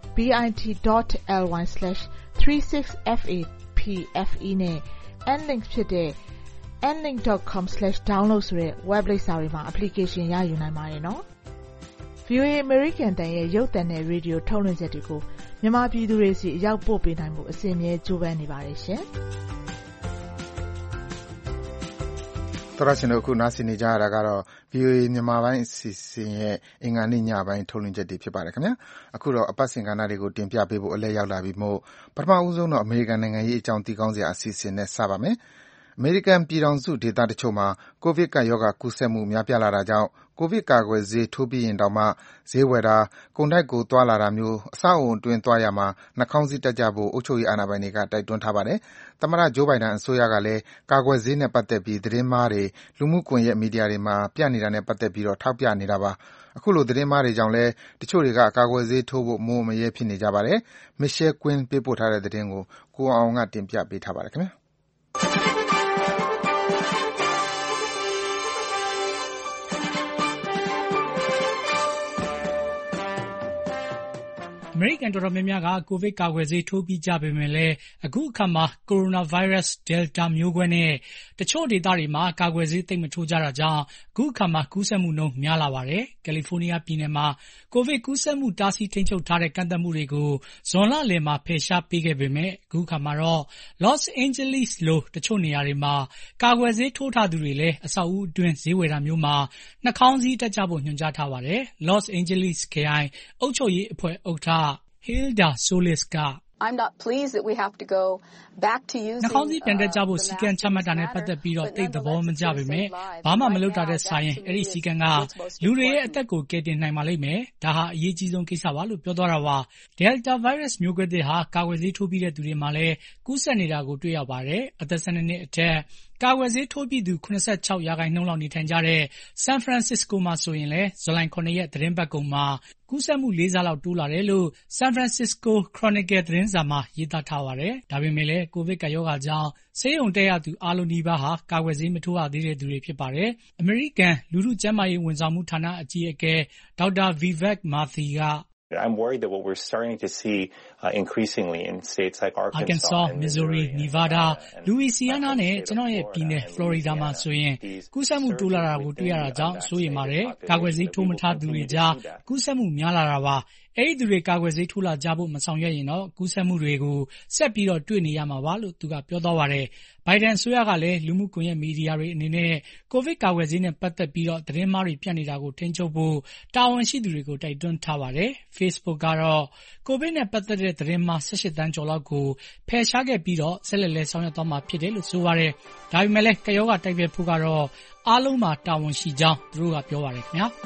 bit dot ly slash three six f a p f e နဲ့ nlink ဖြစ်တဲ့ nlink dot com slash download ဆိုတဲ့ web လိပ်စာတွေမှာ application ရယူနိုင်ပါတယ်နော်။ ဗွီအိုအေ American တန်ရဲ့ရုပ်သံနဲ့ရေဒီယိုထုတ်လွှင့်ချက်တွေကိုမြန်မာပြည်သူတွေစီအရောက်ပို့ပေးနိုင်မှုအစဉ်အမြဲကြိုးပမ်းနေပါတယ်ရှင်။သောရရှင်တို့အခုနားဆင်နေကြရတာကတော့ ဗွီအိုအေမြန်မာပိုင်းအစီအစဉ်ရဲ့အင်္ဂါနေ့ညပိုင်းထုတ်လွှင့်ချက်တွေဖြစ်ပါတယ်ခင်ဗျာအခုတော့အပတ်စဉ်ကဏ္ဍတွေကိုတင်ပြပေးဖို့အလဲရောက်လာပြီမို့ပထမဦးဆုံးတော့အမေရိကန်နိုင်ငံရေးအကြောင်းသိကောင်းစရာအစီအစဉ်နဲ့စပါမယ်အမေရိကန်ပြည်ထောင်စုဒေသတချို့မှာကိုဗစ်ကပ်ရောဂါကူးစက်မှုများပြားလာတာကြောင့်ကိုဗစ်ကာကွယ်ဆေးထိုးပြီးရင်တောင်မှဈေးဝယ်တာကုန်တိုက်ကိုသွားလာတာမျိုးအဆောက်အအုံအတွင်းသွားရမှာနှာခေါင်းစည်းတပ်ကြဖို့အုပ်ချုပ်ရေးအာဏာပိုင်တွေကတိုက်တွန်းထားပါတယ်သမ္မတဂျိုးဘိုင်ဒန်အစိုးရကလည်းကာကွယ်ဆေးနဲ့ပတ်သက်ပြီးသတင်းမှားတွေလူမှုကွန်ရက်မီဒီယာတွေမှာပြနေတာနဲ့ပတ်သက်ပြီးတော့ထောက်ပြနေတာပါအခုလိုသတင်းမှားတွေကြောင့်လည်းတချို့တွေကကာကွယ်ဆေးထိုးဖို့မိုးမရဲဖြစ်နေကြပါတယ်မစ်ရှယ်ကွင်းပေးပို့ထားတဲ့သတင်းကိုကိုအောင်ကတင်ပြပေးထားပါတယ်ခင်ဗျာမမေရိကန်တော်တော်များများကကိုဗစ်ကာကွယ်ဆေးထိုးပြီးကြပေမဲ့လည်းအခုအခါမှာကိုရိုနာဗိုင်းရပ်စ် Delta မျိုးကွဲနဲ့တချို့ဒေသတွေမှာကာကွယ်ဆေးသိပ်မထိုးကြတာကြောင့်အခုအခါမှာကူးစက်မှုနှုန်းများလာပါတယ်။ကယ်လီဖိုးနီးယားပြည်နယ်မှာကိုဗစ်ကူးစက်မှုတားဆီးထိန်းချုပ်ထားတဲ့ကန့်သတ်မှုတွေကိုဇွန်လလယ်မှာဖယ်ရှားပေးခဲ့ပေမဲ့အခုအခါမှာတော့ Los Angeles လိုတချို့နေရာတွေမှာကာကွယ်ဆေးထိုးထားသူတွေလည်းအဆောက်အဦအတွင်းဈေးဝယ်တာမျိုးမှာနှာခေါင်းစည်းတပ်ကြဖို့ညွှန်ကြားထားပါတယ်။ Los Angeles ခရိုင်အုပ်ချုပ်ရေးအဖွဲ့ဥက္ကဋ္ဌHilda Solis က I'm not pleased that we have to go back to using နှာခေါင်းစည်းပြန်တက်ကြဖို့စီကံချမှတ်တာနဲ့ပတ်သက်ပြီးတော့တိတ်သဘောမကျပေမဲ့ဘာမှမလုပ်တာတဲ့ဆိုင်ရင်အဲ့ဒီစီကံကလူတွေရဲ့အသက်ကိုကယ်တင်နိုင်ပါလိမ့်မယ်ဒါဟာအရေးကြီးဆုံးကိစ္စပါလို့ပြောသွားတာပါ Delta virus မျိုးကွဲတဲ့ဟာကာကွယ်ဆေးထိုးပြီးတဲ့သူတွေမှာလည်းကူးစက်နေတာကိုတွေ့ရပါတယ်အသက်၁၂နှစ်အထက်ကာကွယ်ဆေးထိုးပြီးသူ၇၆ရာခိုင်နှုန်းလောက်နေထိုင်ကြတဲ့ San Francisco မှာဆိုရင်လည်းဇူလိုင်၇ရက်သတင်းပတ်ကုန်မှာကူးစက်မှု၄ဆလောက်တိုးလာတယ်လို့ San Francisco Chronicle သတင်းစာမှာရေးသားထားပါတယ်။ဒါပေမဲ့လည်းကိုဗစ်ကပ်ရောဂါကြောင့်ဆေးရုံတက်ရသူအားလုံးနီးပါးဟာကာကွယ်ဆေးမထိုးရသေးတဲ့သူတွေဖြစ်ပါတယ်။အမေရိကန်လူထုကျန်းမာရေးဝန်ဆောင်မှုဌာနအကြီးအကဲဒေါက်တာ Vivek Murthy က I'm worried that what we're starting to see uh, increasingly in states like Arkansas, Arkansas and Missouri, Nevada, Louisiana နဲ့ကျွန်တော်ရဲ့ပြည်နယ် Florida မှာဆိုရင်ကူးစက်မှုတိုးလာတာကိုတွေ့ရတာကြောင့်စိုးရိမ်ပါတယ်။ကာကွယ်ဆေးထိုးမထားသူတွေကြားကူးစက်မှုများလာတာပါ။အဲ့ဒီသူတွေကာကွယ်ဆေးထိုးလာကြဖို့မဆောင်ရွက်ရင်တော့ကူးစက်မှုတွေကိုဆက်ပြီးတော့တွေ့နေရမှာပါလို့သူကပြောသွားပါတယ်။ဘိုင်ဒန်အစိုးရကလည်းလူမှုကွန်ရက်မီဒီယာတွေအနေနဲ့ကိုဗစ်ကာကွယ်ဆေးနဲ့ပတ်သက်ပြီးတော့သတင်းမှားတွေပြန့်နေတာကိုထိန်းချုပ်ဖို့တာဝန်ရှိသူတွေကိုတိုက်တွန်းထားပါတယ်။ Facebook ကတော့ကိုဗစ်နဲ့ပတ်သက်တဲ့သတင်းမှား၁၈တန်းကျော်လောက်ကိုဖယ်ရှားခဲ့ပြီးတော့ဆက်လက်လဲဆောင်ရွက်သွားမှာဖြစ်တယ်လို့ဆိုပါတယ်။ဒါပေမဲ့လည်းကရောဂါတိုက်ဖျက်ဖို့ကတော့အားလုံးမှာတာဝန်ရှိကြောင်းသူတို့ကပြောပါတယ်ခင်ဗျာ။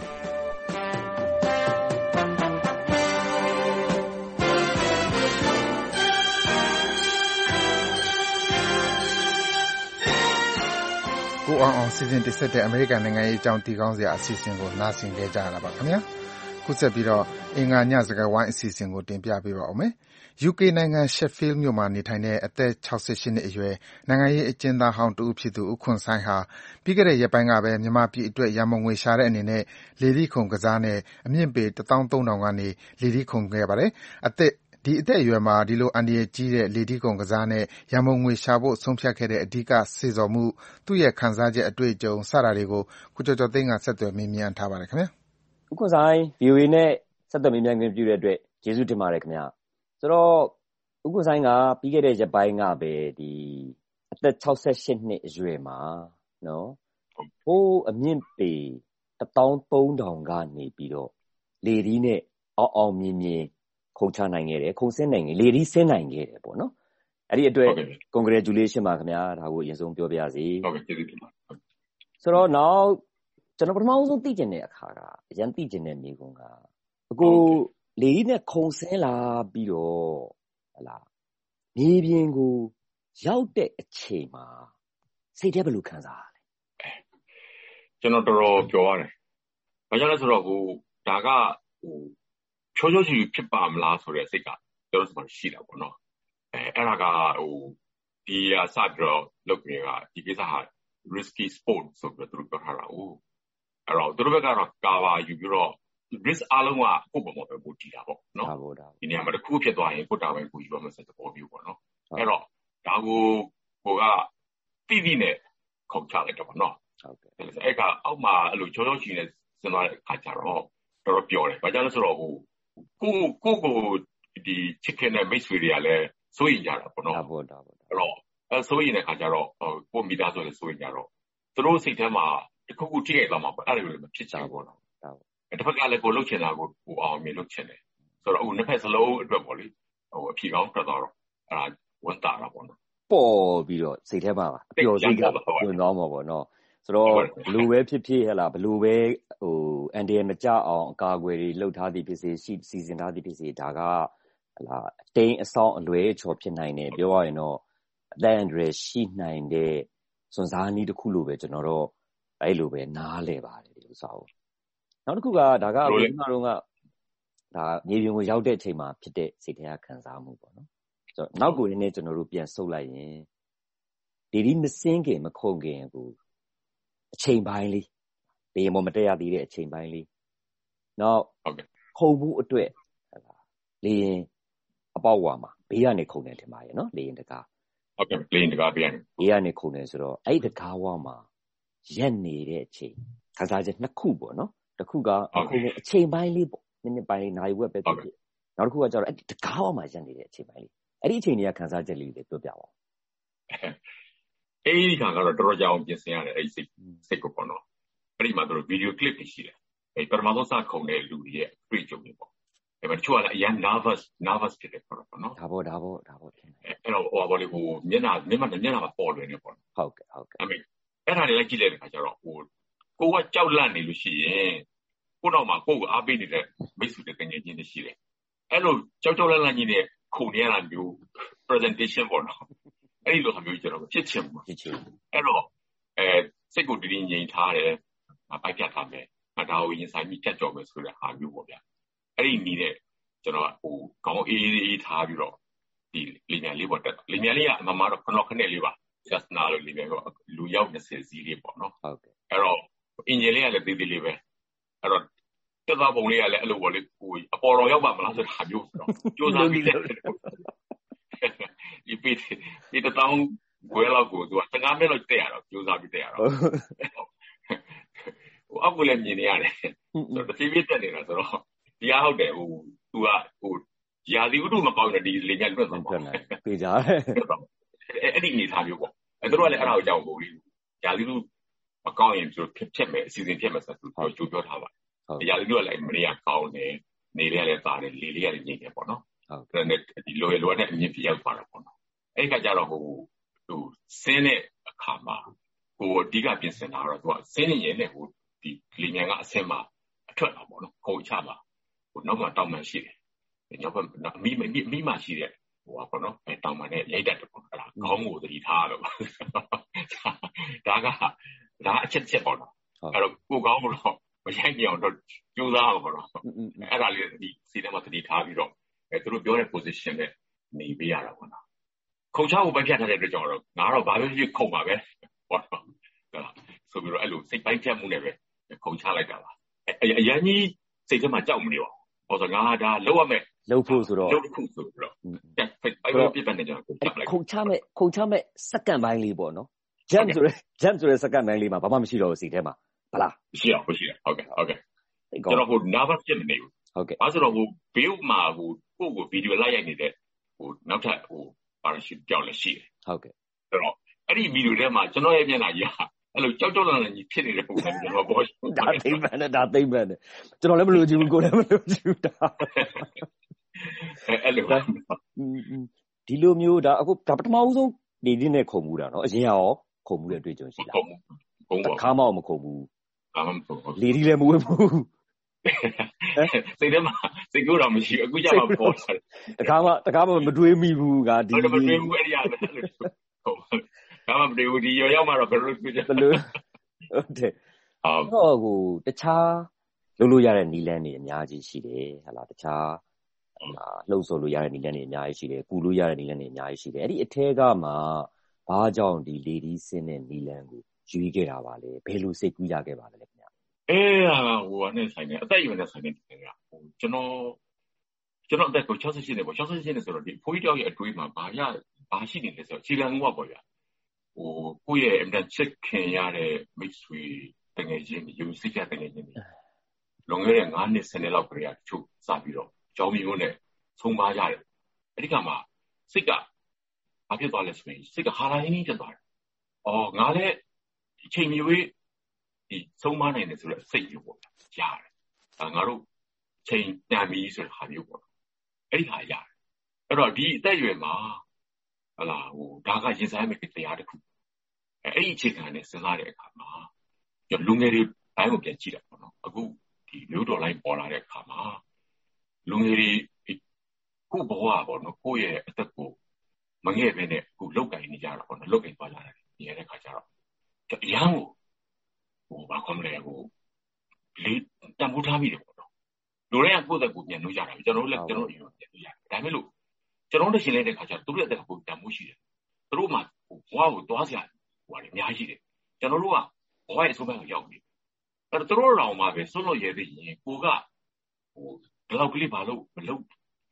ကိုအောင်အောင်စီစဉ်တင်ဆက်တဲ့အမေရိကန်နိုင်ငံရေးအကြောင်းတည်ကောင်းစရာအစီအစဉ်ကိုနားဆင်ကြကြရတာပါခင်ဗျာခုဆက်ပြီးတော့အင်္ဂါညစကားဝိုင်းအစီအစဉ်ကိုတင်ပြပေးပါဦးမယ် ယူကေ နိုင်ငံ Sheffield မြို့မှာနေထိုင်တဲ့အသက်၆၈နှစ်အရွယ်နိုင်ငံရေးအကျဉ်းသားဟောင်းတဦးဖြစ်သူဦးခွန်ဆိုင်းဟာပြီးခဲ့တဲ့ရက်ပိုင်းကပဲမြန်မာပြည်အတွက်ရန်ပုံငွေရှာတဲ့အနေနဲ့လေဒီခုံကစားနဲ့အမြင့်ပေတစ်သောင်းသုံးထောင်ကနေလေဒီခုံခဲ့ပါတယ်အသက်ဒီအသက်အရွယ်မှာဒီလိုအန္တရာယ်ကြီးတဲ့လေဒီကုံကစားနဲ့ရန်ပုံငွေရှာဖို့ဆုံးဖြတ်ခဲ့တဲ့အဓိကစေစော်မှုသူ့ရဲ့ခံစားချက်အတွေ့အကြုံစတာတွေကိုကိုကျော်ကျော်သိန်းကဆက်သွယ်မေးမြန်းထားပါတယ်ခင်ဗျာဦးခွန်ဆိုင် ဗီအိုအေ နဲ့ဆက်သွယ်မေးမြန်းခွင့်ပြုတဲ့အတွက်ကျေးဇူးတင်ပါတယ်ခင်ဗျာဆိုတော့ဦးခွန်ဆိုင်ကပြီးခဲ့တဲ့ရက်ပိုင်းကပဲဒီအသက်၆၈နှစ်အရွယ်မှာနော်ဟိုးအမြင့်ပေတစ်သောင်းသုံးထောင်ကနေပြီးတော့လေဒီနဲ့အောင်အောင်မြင်မြင်ခုံချနိုင်ခဲ့တယ်ခုံဆင်းနိုင်ခဲ့လေဒီဆင်းနိုင်ခဲ့တယ်ပေါ့နော်အဲ့ဒီအတွက် congratulation ပါခင်ဗျာဒါကိုအရင်ဆုံးပြောပြပါစေဟုတ်ကဲ့ကျေးဇူးတင်ပါတယ်ဆိုတော့နောက်ကျွန်တော်ပထမဆုံးသိကျင်တဲ့အခါကအရင်သိကျင်တဲ့မိကုံကအကိုလေဒီနဲ့ခုံဆင်းလာပြီးတော့ဟလာမြေပြင်ကိုရောက်တဲ့အချိန်မှာစိတ်ထဲဘယ်လိုခံစားရလဲကျွန်တော်တော်တော်ပြောရတယ်ဘာကြောင့်လဲဆိုတော့ဟိုဒါကဟိုချောချောချီဖြစ်ပါမလားဆိုတဲ့စိတ်ကကျွန်တော်စမှာရှိတာပေါ့နော်အဲအဲ့ဒါကဟိုဒီအစပြီးတော့လုပ်နေတာဒီကိစ္စဟာ risky sport ဆိုပြီးတော့သူတို့ပြောထားတာဟိုအဲ့တော့သူတို့ဘက်ကတော့ကာဗာယူပြီးတော့ risk အလုံးကကိုယ့်ဘက်မှာပဲပို့ကြည့်တာပေါ့နော်ဒီနေရာမှာတစ်ခုဖြစ်သွားရင်ကိုယ့်တာဝန်ကိုယူရမယ်ဆိုတဲ့ပေါ်မျိုးပေါ့နော်အဲ့တော့ဒါကိုဟိုကတိတိနဲ့ခုန်ချလိုက်တော့ပေါ့နော်ဟုတ်ကဲ့အဲ့ကအောက်မှာအဲ့လိုချောချောချီနဲ့စဉ်းစားတဲ့အခါကျတော့တော်တော်ပြောတယ်ဘာကြောင့်လဲဆိုတော့ဟိုကိုကိုကိုဒီ chicken နဲ့ mix တွေကလည်းစိုးရင်ကြတာပေါ့နော်ဟုတ်ပါဘူးအဲ့တော့အဲစိုးရင်တဲ့ခါကျတော့ကိုမိသားစုလည်းစိုးရင်ကြတော့သူတို့စိတ်ထဲမှာတစ်ခုခုထိခိုက်သွားမှာပေါ့အဲ့လိုလည်းမဖြစ်ချင်ဘူးပေါ့နော်ဟုတ်တစ်ဖက်ကလည်းကိုလှုပ်ချင်တာကိုကိုအောင်မြင်လှုပ်ချင်တယ်ဆိုတော့အခုနှစ်ဖက်စလုံးအတွက်ပေါ့လေဟိုအဖြေကောင်းထွက်သွားတော့အဲ့ဒါဝန်တာတာပေါ့နော်ပေါ်ပြီးတော့စိတ်ထဲမှာအပျော်စိတ်ကဝင်သွားမှာပေါ့နော်ဆိုတော့ဘလို့ပဲဖြစ်ဖြစ်ဟဲ့လားဘလို့ပဲဟိုအန်ဒီယမကြအောင်အကာအကွယ်တွေလှုပ်ထားသည်ဖြစ်စေရှိစီစဉ်ထားသည်ဖြစ်စေဒါကဟလာအတိန်အဆောင်အလွဲချော်ဖြစ်နိုင်တယ်ပြောရရင်တော့အတန်အရွယ်ရှိနိုင်တဲ့စွန်စားနည်းတစ်ခုလိုပဲကျွန်တော်တော့အဲ့လိုပဲနားလဲပါတယ်ဒီဥစ္စာကိုနောက်တစ်ခုကဒါကအခုမှတော့ကဒါမြေပြင်ကိုရောက်တဲ့အချိန်မှာဖြစ်တဲ့စိတ်ထဲကခံစားမှုပေါ့နော်ဆိုတော့နောက်ကိုရင်းနဲ့ကျွန်တော်တို့ပြန်ဆုပ်လိုက်ရင်ဒီဒီမစင်းခင်မခုန်ခင်ကိုအချိန်ပိုင်းလေးဘယ်မှမတက်ရသေးတဲ့အချိန်ပိုင်းလေးနောက်ခုံမှုအတွက်လေရင်အပေါက်ဝါမှာဘေးကနေခုန်တယ်ထင်ပါရဲ့နော်လေရင်တကားဟုတ်ကဲ့လေရင်တကားဘေးကနေဘေးကနေခုန်တယ်ဆိုတော့အဲ့ဒီတကားဝါမှာရက်နေတဲ့အချိန်ခန်းစားချက်နှစ်ခုပေါ့နော်တစ်ခုကအခုအချိန်ပိုင်းလေးပေါ့မိနစ်ပိုင်းလေးနာရီဝက်ပဲဖြစ်ဖြစ်နောက်တစ်ခုကကျတော့အဲ့ဒီတကားဝါမှာရက်နေတဲ့အချိန်ပိုင်းလေးအဲ့ဒီအချိန်တွေကခန်းစားချက်လေးတွေပြောပြပါဦးအဲ့ဒီခါကတော့တော်တော်ကြာအောင်ပြင်ဆင်ရတယ်အဲ့ဒီစိတ်စိတ်ကိုပေါ့နော်အဲ့ဒီမှာတို့ဗီဒီယိုကလစ်တွေရှိတယ်အဲ့ပထမဆုံးစခုန်တဲ့လူတွေရဲ့တွေ့ကြုံတွေပေါ့အဲ့မှာတချို့ကလည်းအရင် nervous nervous ဖြစ်တယ်ပေါ့နော်ဒါပေါ့ဒါပေါ့ဒါပေါ့ထင်တယ်အဲ့တော့ဟိုဘောလေးဟိုမျက်နှာမျက်နှာမျက်နှာမှာပေါ်လွင်နေပေါ့ဟုတ်ကဲ့ဟုတ်ကဲ့အဲ့မဲ့အဲ့ဒါတွေလည်းကြည့်လိုက်တဲ့ခါကျတော့ဟိုကိုကကြောက်လန့်နေလို့ရှိရင်ကိုတော့မှကိုကိုအားပေးနေတဲ့မိတ်ဆွေတွေတကယ်ချင်းတွေရှိတယ်အဲ့လိုကြောက်ကြောက်လန့်လန့်ကြီးနဲ့ခုန်နေရတာမျိုး presentation ပေါ့နော်အဲ့ဒီလိုဟာမျိုးကျတော့ဖြစ်ချင်ဘူးဖြစ်ချင်အဲ့တော့အဲစိတ်ကိုတည်တည်ငြိမ်ထားတယ်ပိုက်ပြတ်ထားမယ်ဒါကိုရင်ဆိုင်ပြီးဖြတ်ကျော်မယ်ဆိုတဲ့ဟာမျိုးပေါ့ဗျာအဲ့ဒီနီးတဲ့ကျွန်တော်ဟိုခေါင်းအေးအေးထားပြီးတော့ဒီလီမြန်လေးပေါ့တက်လီမြန်လေးကအမှန်မှာတော့ခဏခဏလေးပါ just နာလို့လီမြန်ကလူရောက်၂၀စီးလေးပေါ့နော်ဟုတ်ကဲ့အဲ့တော့အင်ဂျင်လေးကလည်းသေးသေးလေးပဲအဲ့တော့တက်သားပုံလေးကလည်းအဲ့လိုပေါ့လေဟိုအပေါ်တော်ရောက်ပါမလားဆိုတာမျိုးဆိုတော့ကြိုးစားပြီးတယ်ဒီပိဒီတောင်းွယ်လောက်ကိုသူက၁၅မိနစ်လောက်တက်ရတော့ကြိုးစားပြီးတက်ရတော့ဟိုအောက်ကလည်းမြင်နေရတယ်ဆိုတော့တစ်ပြေးပြေးတက်နေတာဆိုတော့ဒီအားဟုတ်တယ်ဟိုသူကဟိုရာသီဥတုမကောင်းတဲ့ဒီလေညာတွက်သွားပါပြေးကြတယ်အဲ့ဒီအနေထားမျိုးပေါ့အဲ့တို့ကလည်းအဲ့ဒါကိုကြောက်ဖို့လေးရာသီဥတုမကောင်းရင်သူဖြစ်ဖြစ်မယ်အစီအစဉ်ဖြစ်မယ်ဆိုတော့သူကြိုးပြောထားပါတယ်ရာသီဥတုကလည်းမနေရကောင်းတယ်နေလေးကလည်းသားတယ်လေလေးကလည်းငြိမ်တယ်ပေါ့နော်ဟုတ်တယ်ဒီလိုရလိုတဲ့အမြင့်ပြရောက်သွားတာပေါ့နော်အဲ့ကကြတော့ဟိုဟိုဆင်းတဲ့အခါမှာဟိုအဓိကပြင်ဆင်တာတော့သူကဆင်းနေရင်လည်းဟိုဒီလေမြန်ကအဆင်းမှာအထွက်တာပေါ့နော်ခုံချမှာဟိုနောက်မှတောင်မှရှိတယ်နောက်မှမိမိမိမှရှိတယ်ဟိုပါပေါ့နော်အဲတောင်မှနဲ့ရိုက်တတ်တယ်ပေါ့အဲ့ဒါခေါင်းကိုသတိထားတော့ဒါကဒါအချက်ချက်ပေါ့နော်အဲ့တော့ကိုကောင်းတော့မရိုက်ကြအောင်တော့ကြိုးစားအောင်ပေါ့နော်အဲ့ဒါလေးဒီစီထဲမှာသတိထားပြီးတော့အဲသူတို့ပြောတဲ့ position နဲ့နေပေးရတာပေါ့နော်ခုံချဖို့ပဲဖြတ်ထားတဲ့အတွက်ကြောင့်တော့ငါတော့ဘာပဲဖြစ်ခုံပါပဲပေါ့နော်ဆိုပြီးတော့အဲ့လိုစိတ်ပိုင်းဖြတ်မှုနဲ့ပဲခုံချလိုက်တာပါအရန်ကြီးစိတ်ထဲမှာကြောက်မနေပါဘူးဟောဆိုငါဒါလောက်ရမယ်လောက်ဖို့ဆိုတော့လောက်ခုဆိုပြီးတော့အဲ့လိုပြတ်နေကြတော့ခုံချမဲ့ခုံချမဲ့စက္ကန့်ပိုင်းလေးပေါ့နော် jump ဆိုရဲ jump ဆိုရဲစက္ကန့်ပိုင်းလေးမှာဘာမှမရှိတော့ဘူးစိတ်ထဲမှာဗလားမရှိတော့မရှိတော့ဟုတ်ကဲ့ဟုတ်ကဲ့ကျွန်တော်ဟို nervous ဖြစ်မနေဘူးဟုတ်ကဲ့အဲဆိုတော့ဟိုဘေးမှာဟိုကိုကိုဗီဒီယိုလိုက်ရိုက်နေတဲ့ဟိုနောက်ထပ်ဟို parachute ကြောက်လည်းရှိတယ်ဟုတ်ကဲ့အဲ့တော့အဲ့ဒီဗီဒီယိုထဲမှာကျွန်တော်ရဲ့မျက်နှာကြီးအဲ့လိုကြောက်ကြောက်လန့်လန့်ကြီးဖြစ်နေတဲ့ပုံစံကျွန်တော်ပေါ်ဒါသိမှန်းနဲ့ဒါသိမှန်းနဲ့ကျွန်တော်လည်းမလို့ကြည့်ဘူးကိုလည်းမလို့ကြည့်ဘူးဒါအဲ့လိုဒီလိုမျိုးဒါအခုဒါပထမဦးဆုံးနေနေနဲ့ခုံမှုတာနော်အရင်ရောခုံမှုတဲ့တွေ့ကြုံရှိလားခုံမှုခုံပါခါမောက်မခုံဘူးခါမခုံလေဒီလည်းမဝဲဘူးစိတ်ထဲမှာစိတ်ကူးတော့မရှိအခုကျမှပေါ်လာတယ်တကားမှတကားမှမတွေးမိဘူးကဒီမတွေးဘူးအဲ့ဒီရတယ်ဒါမှမတွေးဘူးဒီရောရောက်မှတော့ဘယ်လိုဖြစ်ကြဘယ်လိုဟုတ်တယ်ဟုတ်ဟိုတခြားလုပ်လို့ရတဲ့နီလန်းတွေအများကြီးရှိတယ်ဟာလားတခြားဟာလှုပ်ဆော်လို့ရတဲ့နီလန်းတွေအများကြီးရှိတယ်ကူလို့ရတဲ့နီလန်းတွေအများကြီးရှိတယ်အဲ့ဒီအထဲကမှဘာကြောင့်ဒီလေဒီစင်းတဲ့နီလန်းကိုယူခဲ့တာပါလေဘယ်လိုစိတ်ကူးရခဲ့ပါလဲခင်ဗျအဲ့ဒါဟိုကနေဆိုင်နေအသက်အရွယ်နဲ့ဆိုင်နေတယ်ခင်ဗျဟိုကျွန်တော်ကျွန်တော်အသက်ကို၆၈နှစ်ပေါ့၆၈နှစ်ဆိုတော့ဒီဖိုးကြီးတောက်ရဲ့အတွေးမှာဘာရဘာရှိနေလဲဆိုတော့ခြေလမ်းကပေါ့ဗျာဟိုကိုယ့်ရဲ့အမြတ်ချက်ခင်ရတဲ့မိတ်ဆွေတကယ်ချင်းယူစိတ်ကြတကယ်ချင်းလွန်ခဲ့တဲ့၅နှစ်၁၀နှစ်လောက်ကတည်းကချုပ်စပြီးတော့ကြောင်းမျိုးနဲ့ဆုံးပါရတယ်အဲ့ဒီကမှစိတ်ကဘာဖြစ်သွားလဲဆိုရင်စိတ်ကဟာလာရင်းကြီးဖြစ်သွားတယ်အော်ငါလည်းဒီချိန်မျိုးဒီဆုံးမနိုင်တယ်ဆိုတော့စိတ်မျိုးပေါ့ရတယ်အဲငါတို့ချိန်တန်ပြီဆိုတဲ့ဟာမျိုးပေါ့အဲ့ဒီဟာရတယ်အဲ့တော့ဒီအသက်အရွယ်မှာဟလာဟိုဒါကရင်ဆိုင်မဲ့တရားတစ်ခုအဲအဲ့ဒီအခြေခံနဲ့စဉ်းစားတဲ့အခါမှာလူငယ်တွေဘိုင်းကိုပြန်ကြည့်တာပေါ့နော်အခုဒီမျိုးတော်လိုက်ပေါ်လာတဲ့အခါမှာလူငယ်တွေခုဘဝပေါ့နော်ကိုယ့်ရဲ့အသက်ကိုမငဲ့ပဲနဲ့ခုလောက်ကင်နေကြတာပေါ့နော်လောက်ကင်သွားလာတယ်ဒီရတဲ့ခါကျတော့အရန်ကိုဟိုဘာကောင်းလဲဟိုလေးတံမိုးထားမိတယ်ပေါ့နော်လူတွေကကိုယ့်သက်ကိုပြန်လို့ရတာကျွန်တော်တို့လည်းကျွန်တော်တို့ပြန်လို့ရတယ်ဒါပေမဲ့လို့ကျွန်တော်တို့ရှင်လိုက်တဲ့ခါကျသူတို့ရဲ့အသက်ကိုတံမိုးရှိတယ်သူတို့မှဟိုဘဝကိုသွားစရာဟိုအများကြီးတယ်ကျွန်တော်တို့ကဘဝရဲ့အဆုံးပိုင်းကိုရောက်နေအဲ့တော့သူတို့တောင်မှပဲဆွလို့ရသေးရင်ကိုကဟိုဒီလောက်ကလေးဘာလို့မလုပ်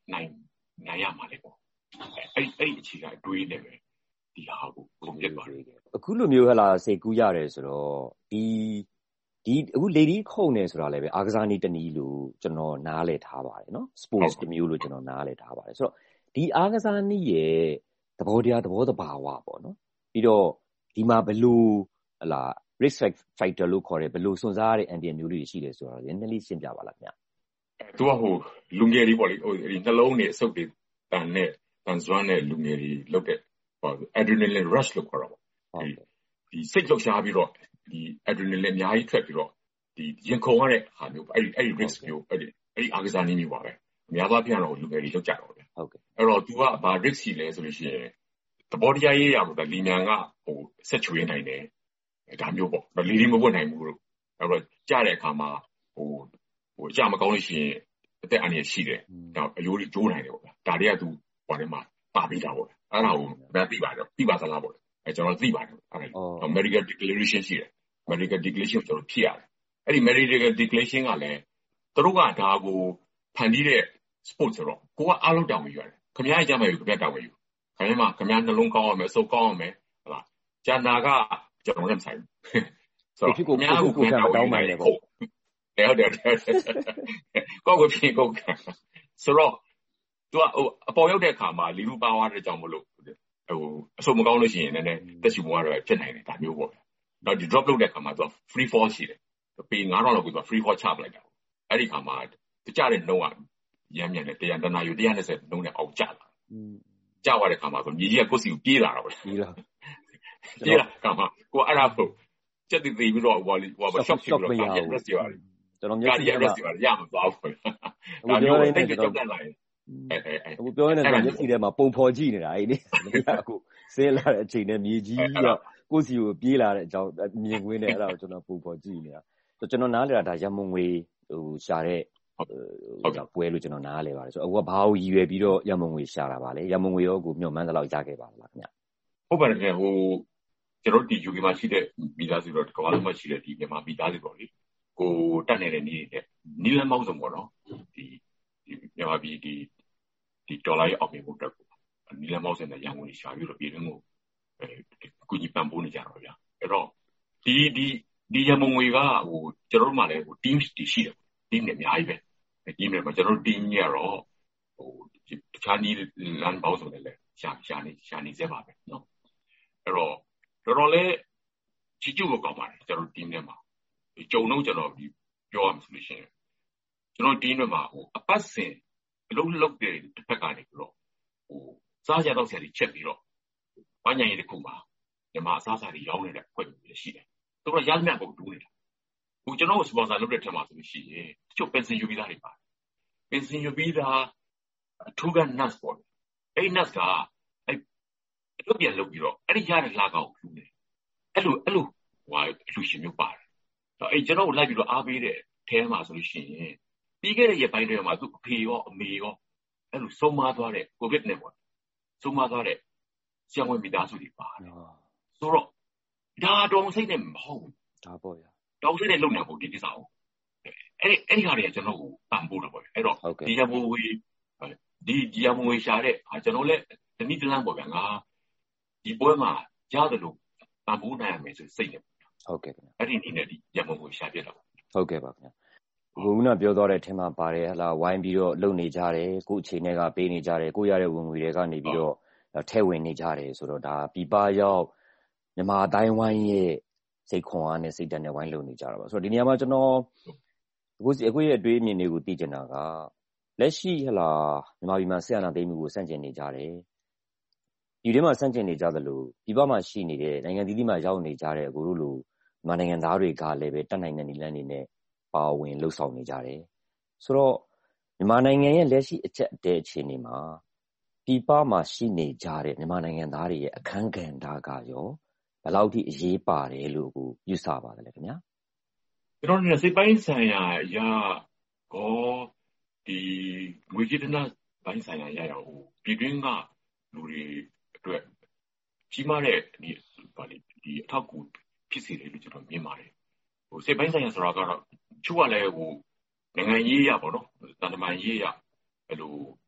နိုင်နိုင်ရမှာလေပေါ့အဲ့အဲ့ဒီအခြေခံတွေးနေပဲဒီဟာကိုပုံပြသွားတယ်အခုလိုမျိုးဟလာစိတ်ကူးရတယ်ဆိုတော့ဒီဒီအခု lady ခုံနေဆိုတာလည်းပဲအားကစားနည်းတနည်းလို့ကျွန်တော်နားလည်ထားပါတယ်နော် sports တမျိုးလို့ကျွန်တော်နားလည်ထားပါတယ်ဆိုတော့ဒီအားကစားနည်းရဲ့သဘောတရားသဘောတဘာဝပေါ့နော်ပြီးတော့ဒီမှာဘယ်လိုဟလာ risk factor လို့ခေါ်တယ်ဘယ်လိုစွန့်စားရတဲ့အန်တီမျိုးလေးရှိတယ်ဆိုတော့နည်းနည်းလေးရှင်းပြပါလားခင်ဗျသူကဟိုလူငယ်တွေပေါ့လေဟိုဒီနှလုံးတွေအဆုတ်တွေတန်နဲ့တန်စွမ်းတဲ့လူငယ်တွေလုပ်တဲ့ဟို adrenaline rush လို့ခေါ်တာပေါ့ဒီဒီစိတ်လှုပ်ရှားပြီးတော့ဒီ adrenaline အများကြီးထွက်ပြီးတော့ဒီရင်ခုန်ရတဲ့ဟာမျိုးအဲ့ဒီအဲ့ဒီ risk မျိုးအဲ့ဒီအဲ့ဒီအားကစားနည်းမျိုးပါပဲအများသားပြန်တော့လူငယ်တွေလောက်ကြတော့ဗျဟုတ်ကဲ့အဲ့တော့ तू ကဘာ risk ရှိလဲဆိုလို့ရှိရင်သဘောတရားရေးရမှာလီမြန်ကဟိုဆက်ချွေးနိုင်တယ်ဒါမျိုးပေါ့လီလီမပွတ်နိုင်ဘူးလို့အဲ့တော့ကြားတဲ့အခါမှာဟိုဟိုကြားမကောင်းလို့ရှိရင်အသက်အန္တရာယ်ရှိတယ်ဒါအယိုးတွေကျိုးနိုင်တယ်ပေါ့ဗျာဒါတွေက तू ဟိုထဲမှာပါပြီးတာပေါ့အဲ့ဒါကိုမသိပါတော့သိပါသလားပေါ့အဲကျွန်တော်သိပါတယ်အဲ့ဒါ medical declaration ရှိတယ် medical declaration ကျွန်တော်ဖြည့်ရတယ်အဲ့ဒီ medical declaration ကလည်းသူတို့ကဒါကိုဖန်တီးတဲ့ sport ဆိုတော့ကိုကအားလုံးတောင်းပြီးရတယ်ခင်ဗျားကြမ်းမယ်ခင်ဗျားတောင်းပြီးခင်ဗျားမှာခင်ဗျားနှလုံးကောင်းအောင်မယ်စုပ်ကောင်းအောင်မယ်ဟုတ်လားကျန်တာကကျွန်တော်လည်းမဆိုင်ဘူးဆိုတော့ခင်ဗျားကိုကိုကတောင်းမှလည်းပေါ့ဟုတ်တယ်ဟုတ်တယ်ကိုကိုပြင်ကိုဆိုတော့သူကဟိုအပေါ်ရောက်တဲ့အခါမှာလီလူပါဝါတဲ့ကြောင့်မလို့ဟိုအဆုတ်မကောင်းလို့ရှိရင်လည်းတက်ရှိမှုကတော့ဖြစ်နိုင်တယ်ဒါမျိုးပေါ့တော့ဒီ drop လုပ်တဲ့အခါမှာသူက free fall ရှိတယ်ပေငါးထောင်လောက်ကိုသူက free fall ချပလိုက်တာအဲ့ဒီခါမှာတကြတဲ့နှုံးကရမ်းမြန်တယ်တရားတနာယူone twentyနှုံးနဲ့အောက်ကျလာကျသွားတဲ့ခါမှာဆိုမြေကြီးကကိုယ့်စီကိုပြေးလာတာပေါ့ပြေးလာပြေးလာခါမှာကိုအဲ့ဒါဖို့ချက်တည်ပြီးတော့ဟိုဟို shock ဖြစ်ပြီးတော့ rest ရတယ်ကျွန်တော်မျက်စိက rest ရတယ်ရမှာသွားဘူးဒါမျိုးတိတ်ကြောက်တတ်လာရင်အခုပြောရတဲ့မျက်စိထဲမှာပုံဖော်ကြည့်နေတာအဲ့ဒီအခုဆင်းလာတဲ့အချိန်နဲ့မြေကြီးကကိုယ့်စီကိုပြေးလာတဲ့အကြောင်းမြင်ကွင်းနဲ့အဲ့ဒါကိုကျွန်တော်ပုံဖော်ကြည့်နေတာဆိုကျွန်တော်နားလည်တာဒါရမုံငွေဟိုရှာတဲ့ဟိုပွဲလို့ကျွန်တော်နားလည်ပါတယ်ဆိုတော့အခုကဘာကိုရည်ရွယ်ပြီးတော့ရမုံငွေရှာတာပါလေရမုံငွေရောကိုမျှော်မှန်းသလောက်ရခဲ့ပါလားခင်ဗျဟုတ်ပါတယ်ခင်ဗျဟိုကျွန်တော်ဒီ U K မှာရှိတဲ့မိသားစုတော့ကမ္ဘာလုံးမှာရှိတဲ့ဒီမြန်မာမိသားစုပေါ့လေကိုတက်နေတဲ့နေ့တွေနီလန်းမောင်းစုံပေါ့နော်ဒီဒီမြန်မာပြည်ဒီဒီဒေါ်လာရဲ့အောက်မြင်ဖို့အတွက်ကိုနီလန်းမောင်းစုံတဲ့ရန်ကုန်ကြီးရှာပြီးတော့ပြည်တွင်းကိုအဲကုကြီးပံ့ပိုးနေကြတော့ဗျာအဲ့တော့ဒီဒီဒီရမုံငွေကဟိုကျွန်တော်တို့မှလည်းဟို team တွေရှိတယ် team တွေအများကြီးပဲ team တွေမှာကျွန်တော်တို့ team ကြီးကတော့ဟိုတခြားနီလန်းမောင်းစုံတယ်လေရှာရှာနေရှာနေစေပါပဲနော်အဲ့တော့တော်တော်လေးချီကျူကိုကောင်းပါတယ်ကျွန်တော် team ထဲမှာကြုံတော့ကျွန်တော်ပြောရမှာဆိုလို့ရှိရင်ကျွန်တော် team ထဲမှာဟိုအပတ်စဉ်အလုံးလုံးတဲ့တစ်ဖက်ကနေပြီးတော့ဟိုစားကြတော့ဆရာကြီးချက်ပြီးတော့ဝိုင်းညင်ရတဲ့ခုမှာညီမအစားအစာတွေရောင်းနေတဲ့ဖွဲ့မျိုးရှိတယ်သူတို့ရမ်းမြတ်ကိုတူးနေတာဟိုကျွန်တော် sponsor လုပ်တဲ့ထက်မှာဆိုလို့ရှိရင်တချို့ pension ယူပြီးသားတွေပါ pension ယူပြီးသားအထူးက nurse ပေါ့အဲ့ nurse ကအဲ့အလုပ်ပြန်လုပ်ပြီးတော့အဲ့ဒီရတဲ့လာကောင်ကိုတူးနေအဲ့လိုအဲ့လိုဟိုအလူရှင်မျိုးပါတယ်အဲ့ကျွန်တော်လိုက်ပြီးတော့အားပေးတဲ့ထဲမှာဆိုလို့ရှိရင်ပြီးခဲ့တဲ့ရက်ပိုင်းတွေမှာသူ့အဖေရောအမေရောအဲ့လိုဆုံးမသွားတဲ့ covid နဲ့ပေါ့ဆုံးမသွားတဲ့ဆရာဝန်မိသားစုတွေပါတယ်ဆိုတော့ဒါတော့စိတ်နဲ့မဟုတ်ဘူးဒါပေါ့ဗျာတော့စိတ်နဲ့လုံနေဖို့ဒီကိစ္စကိုအဲ့ဒီအဲ့ဒီဟာတွေကကျွန်တော်ကိုတန်ဖိုးတော့ပေါ့အဲ့တော့ဒီရမိုးဝေးဒီဒီရမိုးဝေးရှာတဲ့ဟာကျွန်တော်လည်းဒီနေ့တလန်းပေါ့ဗျာငါဒီပွဲမှာရတယ်လို့တန်ဖိုးနိုင်ရမယ်ဆိုစိတ်နဲ့ဟုတ်ကဲ့ခင်ဗျအဲ့ဒီအနေနဲ့ဒီရမုံကိုရှာပြတော့ဟုတ်ကဲ့ပါခင်ဗျဘုံကပြောသွားတဲ့အထက်မှာပါတယ်ဟလာဝိုင်းပြီးတော့လုပ်နေကြတယ်ကိုယ့်အခြေနဲ့ကပေးနေကြတယ်ကိုရတဲ့ဝင်ငွေတွေကနေပြီးတော့ထဲဝင်နေကြတယ်ဆိုတော့ဒါပြပရောက်မြန်မာအတိုင်းဝိုင်းရဲ့စိတ်ခွန်အားနဲ့စိတ်ဓာတ်နဲ့ဝိုင်းလုပ်နေကြတာပါဆိုတော့ဒီနေရာမှာကျွန်တော်အခုအခုရဲ့အတွေးအမြင်တွေကိုသိချင်တာကလက်ရှိဟလာမြန်မာပြည်မှာဆရာနာသိမ်းမှုကိုစန့်ကျင်နေကြတယ်ဒီထဲမှာစန့်ကျင်နေကြသလိုဒီဘက်မှာရှိနေတဲ့နိုင်ငံသီးသီးမှာရောက်နေကြတဲ့အခုလိုမြန်မာနိုင်ငံသားတွေကလည်းပဲတတ်နိုင်တဲ့နည်းလမ်းတွေနဲ့ပါဝင်လှုပ်ဆောင်နေကြတယ်ဆိုတော့မြန်မာနိုင်ငံရဲ့လက်ရှိအချက်အတဲအခြေအနေမှာဒီပမှာရှိနေကြတဲ့မြန်မာနိုင်ငံသားတွေရဲ့အခန်းကဏ္ဍကရောဘယ်လောက်ထိအရေးပါတယ်လို့ကိုယူဆပါတယ်လေခင်ဗျာကျွန်တော်တို့စိတ်ပိုင်းဆိုင်ရာအရာကောဒီငွေကြေးတနာပိုင်းဆိုင်ရာအရာရောပြည်တွင်းကလူတွေအတွက်ကြီးမားတဲ့ဒီဘာလဲဒီအထောက်အကူဖြစ်စေတယ်လို့ကျွန်တော်မြင်ပါတယ်ဟိုစိတ်ပိုင်းဆိုင်ရာဆိုတာကတော့ချို့ကလည်းဟိုနိုင်ငံရေးရပါတော့တန်တမာရေးရအဲ့လို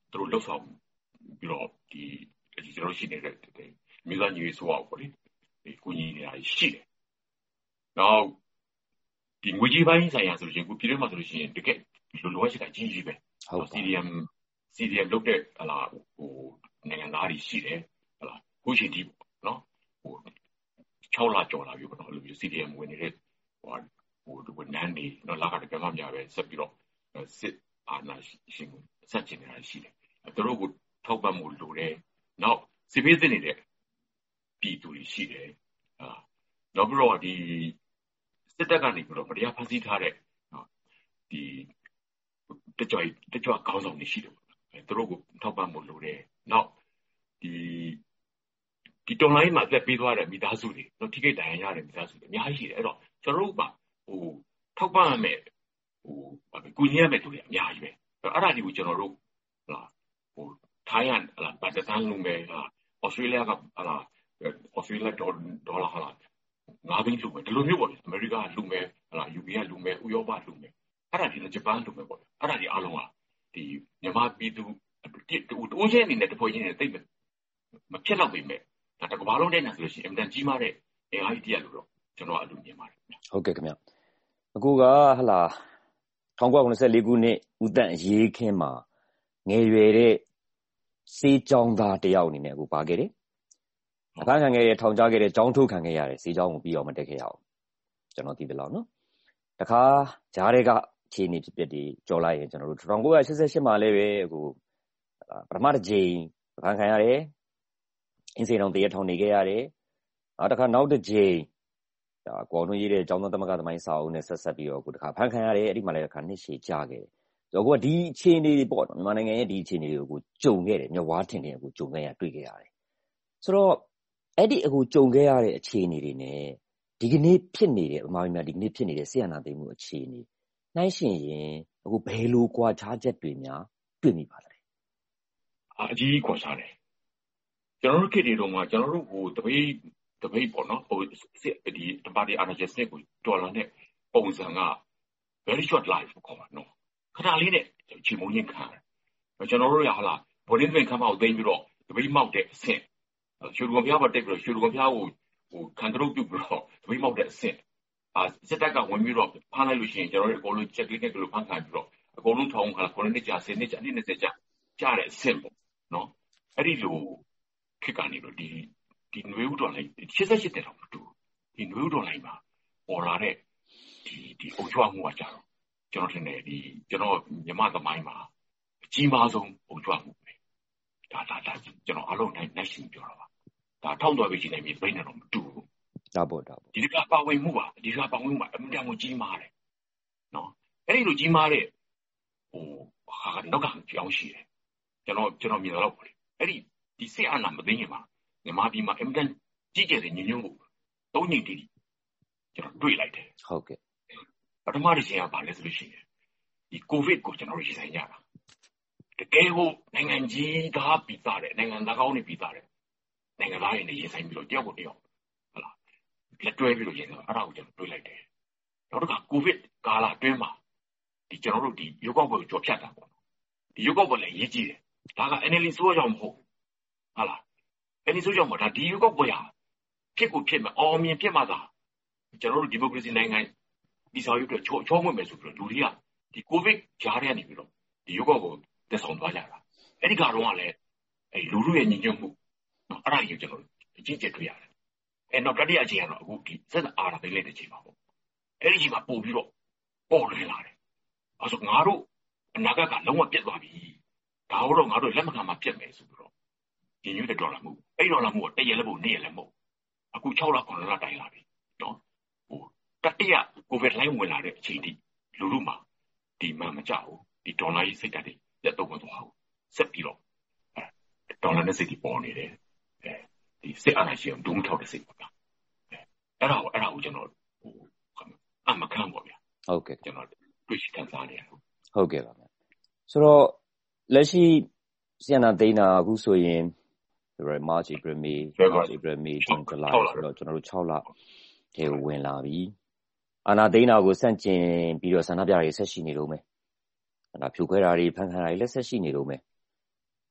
သူတို့လှုပ်ဆောင်ပြီးတော့ဒီကျွန်တော်ရှိနေတဲ့မြေသားညီဆိုအောင်ပေါ့လေဒီကိုကြီးနေရာရှိတယ်နောက်ဒီငွေကြီးပိုင်းဆိုင်ရာဆိုရင်ကိုပြည်တွင်းမှာဆိုလို့ရှိရင်တကယ်လိုလိုရှိတာကြီးကြီးပဲ C D M C D M လုပ်တဲ့ဟလာဟိုနိုင်ငံသားတွေရှိတယ်ဟလာခုချိန်ဒီနော်ဟို၆လကျော်လာပြီပေါ့နော်အဲ့လို C D M ဝင်နေတဲ့ဟိုဟိုဒီဝန်ထမ်းတွေနော်လာကတကယ်မှမများပဲဆက်ပြီးတော့စစ်အာဏာရှင်ဆက်ကျင်နေတာရှိတယ်သူတို့ကိုထောက်ပံ့မှုလိုတယ်နောက်စစ်ပေးစစ်နေတဲ့ပြည်သူတွေရှိတယ်အာနောက်ပြီးတော့ဒီစစ်တပ်ကနေပြီးတော့မတရားဖမ်းဆီးထားတဲ့ဒီတကြွတကြွကောင်းဆောင်တွေရှိတယ်သူတို့ကိုထောက်ပံ့မှုလိုတယ်နောက်ဒီဒီတော်လိုင်းမှာသက်ပေးသွားတဲ့မိသားစုတွေတော့ထိခိုက်ဒဏ်ရာရတဲ့မိသားစုတွေအများကြီးရှိတယ်အဲ့တော့ကျွန်တော်တို့ကဟိုထောက်ပံ့ရမယ်ဟိုကူညီရမယ်သူတွေအများကြီးပဲအဲ့ဒါတွေကိုကျွန်တော်တို့ဟလာဟိုထိုင်းရဟလာပါကစ္စတန်လူမယ်ဟလာဩစတြေးလျကဟလာဩစတြေးလျဒေါ်ဒေါ်လာဟလာငါးဘင်းလူမယ်ဒီလိုမျိုးပေါ့လေအမေရိကလူမယ်ဟလာ ယူ ကေ ကလူမယ်ဥရောပလူမယ်အဲ့ဒါဒီဂျပန်လူမယ်ပေါ့အဲ့ဒါဒီအားလုံးကဒီမြန်မာပြည်သူတိုးချင်းအနေနဲ့တဖွဲ့ချင်းနဲ့တိတ်မဖြစ်တော့ပေမဲ့ဒါတကဘာလုံးတဲ့နေဆိုလို့ရှိရင်အင်တန်ကြီးမားတဲ့အင်အားကြီးတရားလို့တော့ကျွန်တော်အလိုမြင်ပါတယ်ဟုတ်ကဲ့ခင်ဗျအခုကဟလာ၁၉၇၄ခုနှစ်ဦးတန့်ရေးခင်းမှာငယ်ရွယ်တဲ့စေးကြောင်းသားတယောက်အနေနဲ့အခုပါခဲ့တယ်အဖမ်းခံခဲ့တဲ့ထောင်ချခဲ့တဲ့ကြောင်းထုတ်ခံခဲ့ရတယ်စေးကြောင်းကိုပြီးအောင်မတက်ခဲ့ရအောင်ကျွန်တော်သိတယ်လို့နော်တခါဂျားတွေကအခြေအနေဖြစ်ဖြစ်ဒီကြော်လိုက်ရင်ကျွန်တော်တို့၁၉၈၈မှာလည်းပဲအခုပထမတစ်ကြိမ်အဖမ်းခံရတယ်အင်းစိန်တော်တရထောင်နေခဲ့ရတယ်နောက်တစ်ခါနောက်တစ်ကြိမ်ဒါကော်နွေးရေးတဲ့ကျောင်းသားသမဂ္ဂသမိုင်းစာအုပ်နဲ့ဆက်ဆက်ပြီးတော့အခုတစ်ခါဖမ်းခံရတယ်အဲ့ဒီမှာလည်းတစ်ခါနှစ်ရှည်ကြာခဲ့ဆိုတော့အခုကဒီအခြေအနေတွေပေါ့နော်မြန်မာနိုင်ငံရဲ့ဒီအခြေအနေတွေကိုကြုံခဲ့တယ်မျက်ဝါးထင်တယ်အခုကြုံခဲ့ရတွေ့ခဲ့ရတယ်ဆိုတော့အဲ့ဒီအခုကြုံခဲ့ရတဲ့အခြေအနေတွေနဲ့ဒီကနေ့ဖြစ်နေတဲ့ဗမာပြည်မှာဒီကနေ့ဖြစ်နေတဲ့ဆီယနာသိမ်းမှုအခြေအနေနှိုင်းယှဉ်ရင်အခုဘယ်လိုကွာခြားချက်တွေများတွေ့မိပါသလဲအကြီးကွာခြားတယ်ကျွန်တော်တို့ခေတ်တွေတုန်းကကျွန်တော်တို့ဟိုတပိတ်တပိတ်ပေါ့နော်ဟိုစစ်ဒီတပါတီအာဏာရှင်စနစ်ကိုတော်လာတဲ့ပုံစံက very short life ကိုခေါ်ပါနော်ခဏလေးနဲ့ချီမုံချင်းခံတယ်ကျွန်တော်တို့ရဟလာဘော်ဒင်းပင်ခမ်းမကိုသိမ်းပြီးတော့တပိတ်မောက်တဲ့အဆင့်ရွှေလူကောင်ဖျားပေါ်တက်ပြီးတော့ရွှေလူကောင်ဖျားကိုဟိုခံတုပ်ပြုတ်ပြီးတော့တပိတ်မောက်တဲ့အဆင့်အာစစ်တပ်ကဝင်ပြီးတော့ဖမ်းလိုက်လို့ရှိရင်ကျွန်တော်တို့အကုန်လုံးချက်ကလေးနဲ့ကလေးဖမ်းခံပြီးတော့အကုန်လုံးထောင်ခါခုနှစ်ကြာဆယ်နှစ်ကြာနှစ်၂၀ကြာကြားတဲ့အဆင့်ပေါ့နော်အဲ့ဒီလိုခေတ်ကနေတော့ဒီဒီနွေဦးတော်လိုင်းရှစ်ဆယ့်ရှစ်တဲ့တော့မတူဒီနွေဦးတော်လိုင်းမှာပေါ်လာတဲ့ဒီဒီအုပ်ချုပ်မှုကကြတော့ကျွန်တော်ထင်တယ်ဒီကျွန်တော်မြမသမိုင်းမှာအကြီးမားဆုံးအုပ်ချုပ်မှုပဲဒါဒါဒါကျွန်တော်အလုံးနိုင်နိုင်ရှင်းပြောတာပါဒါထောက်တော်ပဲရှိနေပြီဘယ်နဲ့တော့မတူဘူးဒါပေါ့ဒါပေါ့ဒီကပါဝင်မှုပါဒီကပါဝင်မှုပါအမှန်တမ်းကိုကြီးမားတယ်နော်အဲ့ဒီလိုကြီးမားတဲ့ဟိုဟာနောက်ကကြောင်းရှိတယ်ကျွန်တော်ကျွန်တော်မြင်တော့ပေါ့လေအဲ့ဒီဒီစစ်အာဏာမသိရင်မှာမြန်မာပြည်မှာအင်တန်ကြီးကျယ်တဲ့ညီညွတ်မှုသုံးညင်တီးကျွန်တော်တွေ့လိုက်တယ်ဟုတ်ကဲ့ပထမတစ်ချိန်ကဘာလဲဆိုလို့ရှိရင်ဒီကိုဗစ်ကိုကျွန်တော်တို့ရင်ဆိုင်ကြတာတကယ်ကိုနိုင်ငံကြီးသားပြီးသားတယ်နိုင်ငံသားကောင်းတွေပြီးသားတယ်နိုင်ငံသားတွေနဲ့ရင်ဆိုင်ပြီးတော့တယောက်ကိုတယောက်ဟုတ်လားလက်တွဲပြီးတော့ရင်ဆိုင်အဲ့ဒါကိုကျွန်တော်တွေ့လိုက်တယ်နောက်တစ်ခါကိုဗစ်ကာလအတွင်းမှာဒီကျွန်တော်တို့ဒီရုပ်ောက်ပွဲကိုကြော်ဖြတ်တာပေါ့ဒီရုပ်ောက်ပွဲလည်းရေးကြည့်တယ်ဒါက N L D ဆိုးကြောင်မဟုတ်ဟုတ်လားအဲ့ဒီဆိုးကြောင်မှာဒါဒီရုပ်ောက်ပွဲဟာဖြစ်ကိုဖြစ်မှာအောင်မြင်ဖြစ်မှာသာကျွန်တော်တို့ဒီမိုကရေစီနိုင်ငံဒီဆောင်ရွက်တဲ့ချောချောမွေ့မယ်ဆိုပြီးတော့လူတွေကဒီကိုဗစ်ကြားထဲကနေပြီးတော့ဒီရုပ်ောက်ကိုတက်ဆောင်သွားကြတာအဲ့ဒီကတော့ကလည်းအဲ့လူလူရဲ့ညီညွတ်မှုနော်အဲ့ဒါကြီးကျွန်တော်အကြီးကျယ်တွေ့ရတယ်အဲ့တော့တတိယအချိန်ကတော့အခုဒီစက်အာရသိလိုက်တဲ့ချိန်ပါပေါ့အဲ့ဒီချိန်မှာပို့ပြီးတော့ပေါ်လွင်လာတယ်အဲဆိုငါတို့အနာဂတ်ကလုံးဝပြတ်သွားပြီဒါတော့ငါတို့လက်မခံမှပြတ်မယ်ဆိုပြီးတော့ညီညွတ်တဲ့ဒေါ်လာမှုအဲ့ဒေါ်လာမှုကတရက်လည်းမဟုတ်နေ့ရက်လည်းမဟုတ်အခု၆လခုနစ်လတိုင်လာပြီနော်ဟိုတတိယကိုဗစ်လိုင်းဝင်လာတဲ့အချိန်ထိလူလူမှာဒီမှမကြောက်ဘူးဒီဒေါ်လာကြီးစိတ်ဓာတ်တွေလက်တော့ဝင်သွားဘူးဆက်ပြီးတော့အဲဒေါ်လာနဲ့စိတ်ကြီးပေါ်နေတယ်အဲဒီစစ်အာဏာရှင်ဒုံထောက်တဲ့စိတ်ပေါ့ဗျာအဲ့ဒါကိုအဲ့ဒါကိုကျွန်တော်ဟိုအမခံပေါ့ဗျာဟုတ်ကဲ့ကျွန်တော်တွေ့ရှိခံစားနေရတယ်ဟုတ်ကဲ့ပါဗျာဆိုတော့လက်ရှိဆီယနာသိန်းနာအခုဆိုရင်March April May March April May June July ဆိုတော့ကျွန်တော်တို့၆လထဲကိုဝင်လာပြီအာနာသိန်းနာကိုစန့်ကျင်ပြီးတော့ဆန္ဒပြတွေဆက်ရှိနေလို့မယ်ဒါဖြိုခွဲတာတွေဖန်ခံတာတွေလည်းဆက်ရှိနေလို့မယ်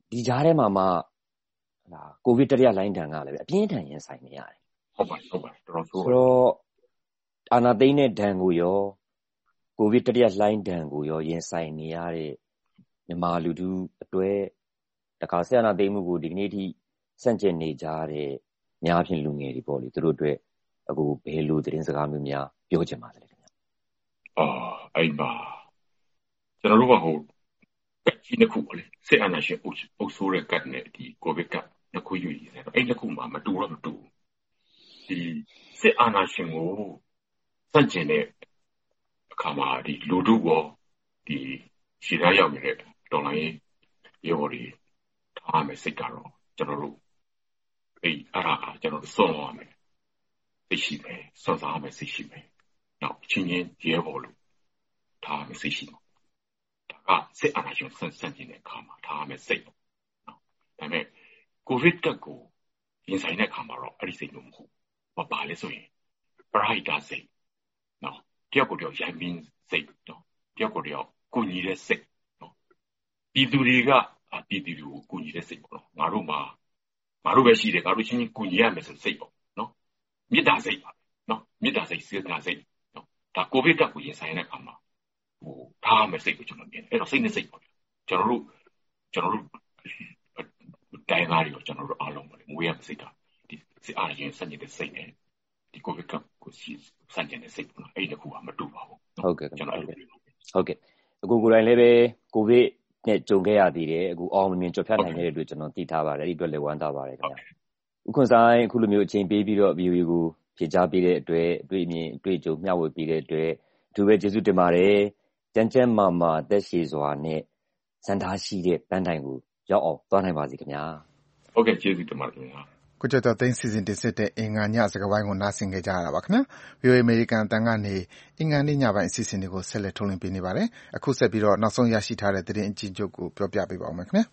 ဒီကြားထဲမှာမှဒါကိုဗစ်တတိယလှိုင်းဒဏ်ကလည်းအပြင်းထန်ရင်ဆိုင်နေရတယ်ဟုတ်ပါဟုတ်ပါတော်တော်ဆိုးဆိုတော့အာနာသိန်းတဲ့ဒဏ်ကိုရောကိုဗစ်တတိယလှိုင်းဒဏ်ကိုရောရင်ဆိုင်နေရတဲ့မြန်မာလူထုအတွက်တခါဆက်အာနာသိန်းမှုကိုဒီကနေ့ထိစန့်ကျင်နေကြတဲ့များဖြင့်လူငယ်တွေပေါ့လေသူတို့အတွက်အခုဘယ်လိုသတင်းစကားမျိုးများပြောချင်ပါသလဲခင်ဗျာအော်အဲ့ပါကျွန်တော်တို့ကဟိုကတ်ကြီးတစ်ခုပေါ့လေဆက်အာနာရှင်အုပ်အုပ်ဆိုးတဲ့ကတ်နဲ့ဒီကိုဗစ်ကတ်တစ်ခုယူရည်တယ်အဲ့တစ်ခုမှမတူတော့မတူဒီစစ်အာဏာရှင်ကိုစန့်ကျင်တဲ့အခါမှာဒီလူထုကိုဒီရှင်းရရောက်နေတဲ့တော်လိုင်းရေဘော်ဒီထားမယ်စိတ်ကတော့ကျွန်တော်တို့အဲ့အရာကျွန်တော်တို့ဆုံးရမယ်သိရှိမယ်စောစားမယ်သိရှိမယ်နောက်ချင်းချင်းရေဘော်လို့ထားမယ်သိရှိမယ်ဒါကစစ်အာဏာရှင်စန့်စန့်ကျင်တဲ့အခါမှာထားမယ်စိတ်နော်ဒါပေမဲ့ကိုဗစ်တက်ကိုရင်ဆိုင်တဲ့အခါမှာတော့အဲ့ဒီစိတ်မျိုးမဟုတ်ဘာပါလဲဆိုရင်ပရိုက်တာစိတ်နော်တယောက်ကိုတယောက်ရန်ပင်းစိတ်နော်တယောက်ကိုတယောက်ကိုညီတဲ့စိတ်နော်ပြည်သူတွေကပြည်သူတွေကိုကိုညီတဲ့စိတ်ပေါ့နော်ငါတို့မှာငါတို့ပဲရှိတယ်ငါတို့ချင်းချင်းကိုညီရမယ်ဆိုစိတ်ပေါ့နော်မေတ္တာစိတ်ပါနော်မေတ္တာစိတ်စေတနာစိတ်နော်ဒါကိုဗစ်တက်ကိုရင်ဆိုင်တဲ့အခါမှာဟိုထားမယ်စိတ်ကိုကျွန်တော်မြင်တယ်အဲ့တော့စိတ်နဲ့စိတ်ပေါ့ကျွန်တော်တို့ကျွန်တော်တို့တိုင်းသားတွေကိုကျွန်တော်တို့အားလုံးပေါ့လေငွေရမစိတ်တာဒီစစ်အားရင်စัญญတဲ့စိတ်နဲ့ဒီကိုဗစ်ကကိုစီစัญญတဲ့စိတ်ပေါ့အဲ့ဒီတစ်ခုကမတူပါဘူးဟုတ်ကဲ့ကျွန်တော်ဟုတ်ကဲ့ဟုတ်ကဲ့အခုကိုယ်တိုင်လည်းပဲကိုဗစ်နဲ့ကြုံခဲ့ရသေးတယ်အခုအောင်မြင်ကျော်ဖြတ်နိုင်ခဲ့တဲ့အတွက်ကျွန်တော်သိထားပါတယ်အဲ့ဒီအတွက်လည်းဝမ်းသာပါတယ်ခင်ဗျာဥက္ကဋ္ဌဆိုင်အခုလိုမျိုးအချိန်ပေးပြီးတော့ ဗီအိုအေ ကိုဖြေကြားပေးတဲ့အတွက်တွေ့မြင်တွေ့ကြုံမျှဝေပေးတဲ့အတွက်အထူးပဲကျေးဇူးတင်ပါတယ်ကျန်းကျန်းမာမာအသက်ရှည်စွာနဲ့စံထားရှိတဲ့ပန်းတိုင်ကိုရောက်အောင်သွားနိုင်ပါစေခင်ဗျာဟုတ်ကဲ့ကျေးဇူးတင်ပါတယ်ခင်ဗျာကိုကျော်ကျော်သိန်းစီစဉ်တင်ဆက်တဲ့အင်္ဂါညစကားဝိုင်းကိုနားဆင်ကြကြရတာပါခင်ဗျာ ဗီအိုအေ အမေရိကန်အတန်းကနေအင်္ဂါနေ့ညပိုင်းအစီအစဉ်တွေကိုဆက်လက်ထုတ်လွှင့်ပေးနေပါတယ်အခုဆက်ပြီးတော့နောက်ဆုံးရရှိထားတဲ့သတင်းအကျဉ်းချုပ်ကိုပြောပြပေးပါဦးမယ်ခင်ဗျာ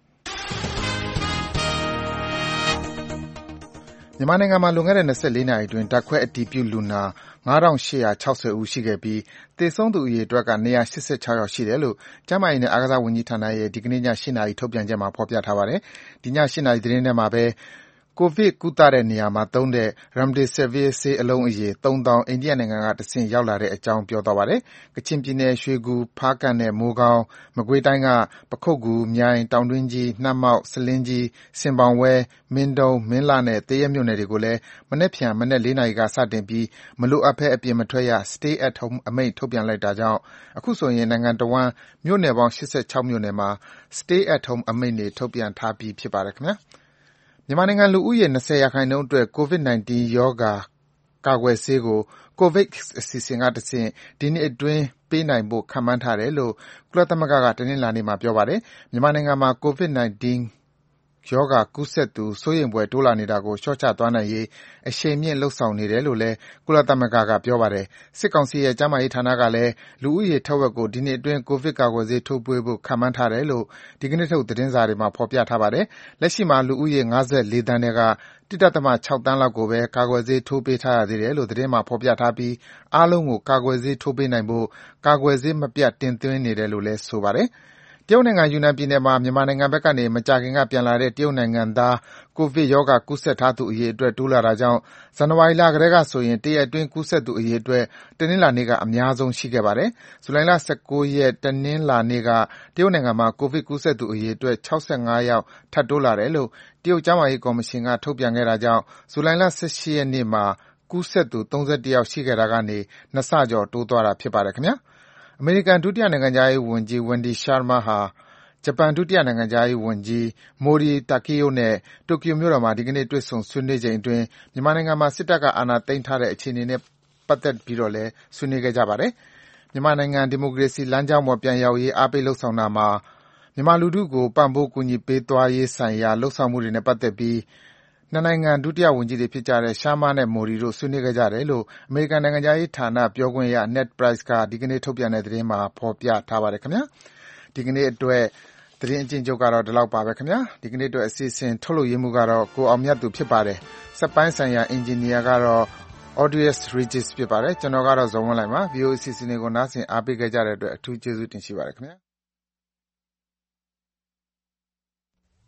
မြန်မာနိုင်ငံမှာလွန်ခဲ့တဲ့၂၄နာရီအတွင်းဓာတ်ခွဲအတည်ပြုလူနာငါးထောင်ရှစ်ရာ၆ဆယ်ဦးရှိခဲ့ပြီးသေဆုံးသူအရေအတွက်က၂ရာ၈၆ယောက်ရှိတယ်လို့ကျန်းမာရေးနဲ့အားကစားဝန်ကြီးဌာနရဲ့ဒီကနေ့ည၈နာရီထုတ်ပြန်ချက်မှာဖော်ပြထားပါတယ်။ဒီည၈နာရီသတင်းထဲမှာပဲကိုဗစ်ကုသတဲ့နေရာမှာသုံးတဲ့ Remdesivir ဆေးအလုံးရေသုံးသောင်းအိန္ဒိယနိုင်ငံကတဆင့်ရောက်လာတဲ့အကြောင်းပြောသွားပါတယ်။ကချင်ပြည်နယ်ရွှေကူ၊ဖားကန့်နဲ့မိုးကောင်း၊မကွေးတိုင်းကပခုက္ကူ၊မြိုင်၊တောင်တွင်းကြီး၊နှမ်းမောက်၊ဆားလင်းကြီး၊ဆင်ပေါင်ဝဲ၊မင်းတုန်း၊မင်းလှနဲ့သရက်မြို့နယ်တွေကိုလည်းမနက်ဖြန်မနက်လေးနာရီကစတင်ပြီးမလိုအပ်ဘဲအပြင်မထွက်ရ Stay at Home အမိန့်ထုတ်ပြန်လိုက်တာကြောင့်အခုဆိုရင်နိုင်ငံတဝန်းမြို့နယ်ပေါင်း၈၆မြို့နယ်မှာ Stay at Home အမိန့်တွေထုတ်ပြန်ထားပြီးဖြစ်ပါတယ်ခင်ဗျာ။မြန်မာနိုင်ငံလူဦးရေ၂၀ရာခိုင်နှုန်းအတွက် ကိုဗစ်၁၉ ရောဂါကာကွယ်ဆေးကို COVAX အစီအစဉ်ကတဆင့်ဒီနှစ်အတွင်းပေးနိုင်ဖို့ခန့်မှန်းထားတယ်လို့ကုလသမဂ္ဂကတနင်္လာနေ့မှာပြောပါတယ်။မြန်မာနိုင်ငံမှာကိုဗစ်၁၉ရောဂါကူးစက်သူစိုးရိမ်ဖွယ်တိုးလာနေတာကိုလျှော့ချသွားနိုင်ရေးအရှိန်မြှင့်လုပ်ဆောင်နေတယ်လို့လည်းကုလသမဂ္ဂကပြောပါတယ်။စစ်ကောင်စီရဲ့ကျန်းမာရေးဌာနကလည်းလူဦးရေထက်ဝက်ကိုဒီနှစ်အတွင်းကိုဗစ်ကာကွယ်ဆေးထိုးပေးဖို့ခန့်မှန်းထားတယ်လို့ဒီကနေ့ထုတ်သတင်းစာတွေမှာဖော်ပြထားပါတယ်။လက်ရှိမှာလူဦးရေ၅၄သန်းထဲက ၁.၆သန်းလောက်ကိုပဲကာကွယ်ဆေးထိုးပေးထားရသေးတယ်လို့သတင်းမှာဖော်ပြထားပြီးအားလုံးကိုကာကွယ်ဆေးထိုးပေးနိုင်ဖို့ကာကွယ်ဆေးမပြတ်တင်သွင်းနေတယ်လို့လည်းဆိုပါတယ်။တရုတ်နိုင်ငံယူနန်ပြည်နယ်မှာမြန်မာနိုင်ငံဘက်ကနေမကြာခင်ကပြန်လာတဲ့တရုတ်နိုင်ငံသားကိုဗစ်ရောဂါကူးစက်ထားသူအရေအတွက်တိုးလာတာကြောင့်ဇန်နဝါရီလကတည်းကဆိုရင်တရက်အတွင်းကူးစက်သူအရေအတွက်တနင်္လာနေ့ကအများဆုံးရှိခဲ့ပါတယ်။ဇူလိုင်လ၁၉ရက်တနင်္လာနေ့ကတရုတ်နိုင်ငံမှာကိုဗစ်ကူးစက်သူအရေအတွက်၆၅ယောက်ထပ်တိုးလာတယ်လို့တရုတ်ကျန်းမာရေးကော်မရှင်ကထုတ်ပြန်ခဲ့တာကြောင့်ဇူလိုင်လ၁၈ရက်နေ့မှာကူးစက်သူ၃၁ယောက်ရှိခဲ့တာကနေ၂ဆကျော်တိုးသွားတာဖြစ်ပါတယ်ခင်ဗျာ။အမေရိကန်ဒုတိယနိုင်ငံခြားရေးဝန်ကြီး Wendy Sherman ဟာဂျပန်ဒုတိယနိုင်ငံခြားရေးဝန်ကြီး Mori Takeo နဲ့တိုကျိုမြို့တော်မှာဒီကနေ့တွေ့ဆုံဆွေးနွေးချိန်အတွင်းမြန်မာနိုင်ငံမှာစစ်တပ်ကအာဏာသိမ်းထားတဲ့အခြေအနေနဲ့ပတ်သက်ပြီးတော့လည်းဆွေးနွေးခဲ့ကြပါတယ်။မြန်မာနိုင်ငံဒီမိုကရေစီလမ်းကြောင်းပေါ်ပြန်ရောက်ရေးအားပေးလုပ်ဆောင်တာမှာမြန်မာလူထုကိုပံ့ပိုးကူညီပေးသွားရေးဆိုင်ရာလုပ်ဆောင်မှုတွေနဲ့ပတ်သက်ပြီးနှစ်နိုင်ငံဒုတိယဝန်ကြီးတွေဖြစ်ကြတဲ့ Sherman နဲ့ Mori တို့ဆွေးနွေးခဲ့ကြတယ်လို့အမေရိကန်နိုင်ငံခြားရေးဌာနပြောခွင့်ရ Ned Price ကဒီကနေ့ထုတ်ပြန်တဲ့သတင်းမှာဖော်ပြထားပါတယ်ခင်ဗျာ။ဒီကနေ့အတွက်သတင်းအကျဉ်းချုပ်ကတော့ဒီလောက်ပါပဲခင်ဗျာဒီကနေ့အတွက်အစီအစဉ်ထုတ်လုပ်ရေးမှုကတော့ကိုအောင်မြတ်သူဖြစ်ပါတယ်စက်ပိုင်းဆိုင်ရာအင်ဂျင်နီယာကတော့ Audius Regis ဖြစ်ပါတယ်ကျွန်တော်ကတော့ဇော်ဝင်းလှိုင်ပါ ဗီအိုအေ အစီအစဉ်တွေကိုနားဆင်အားပေးခဲ့ကြတဲ့အတွက်အထူးကျေးဇူးတင်ရှိပါတယ်ခင်ဗျာ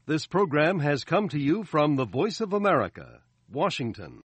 This program has come to you from the Voice of America, Washington.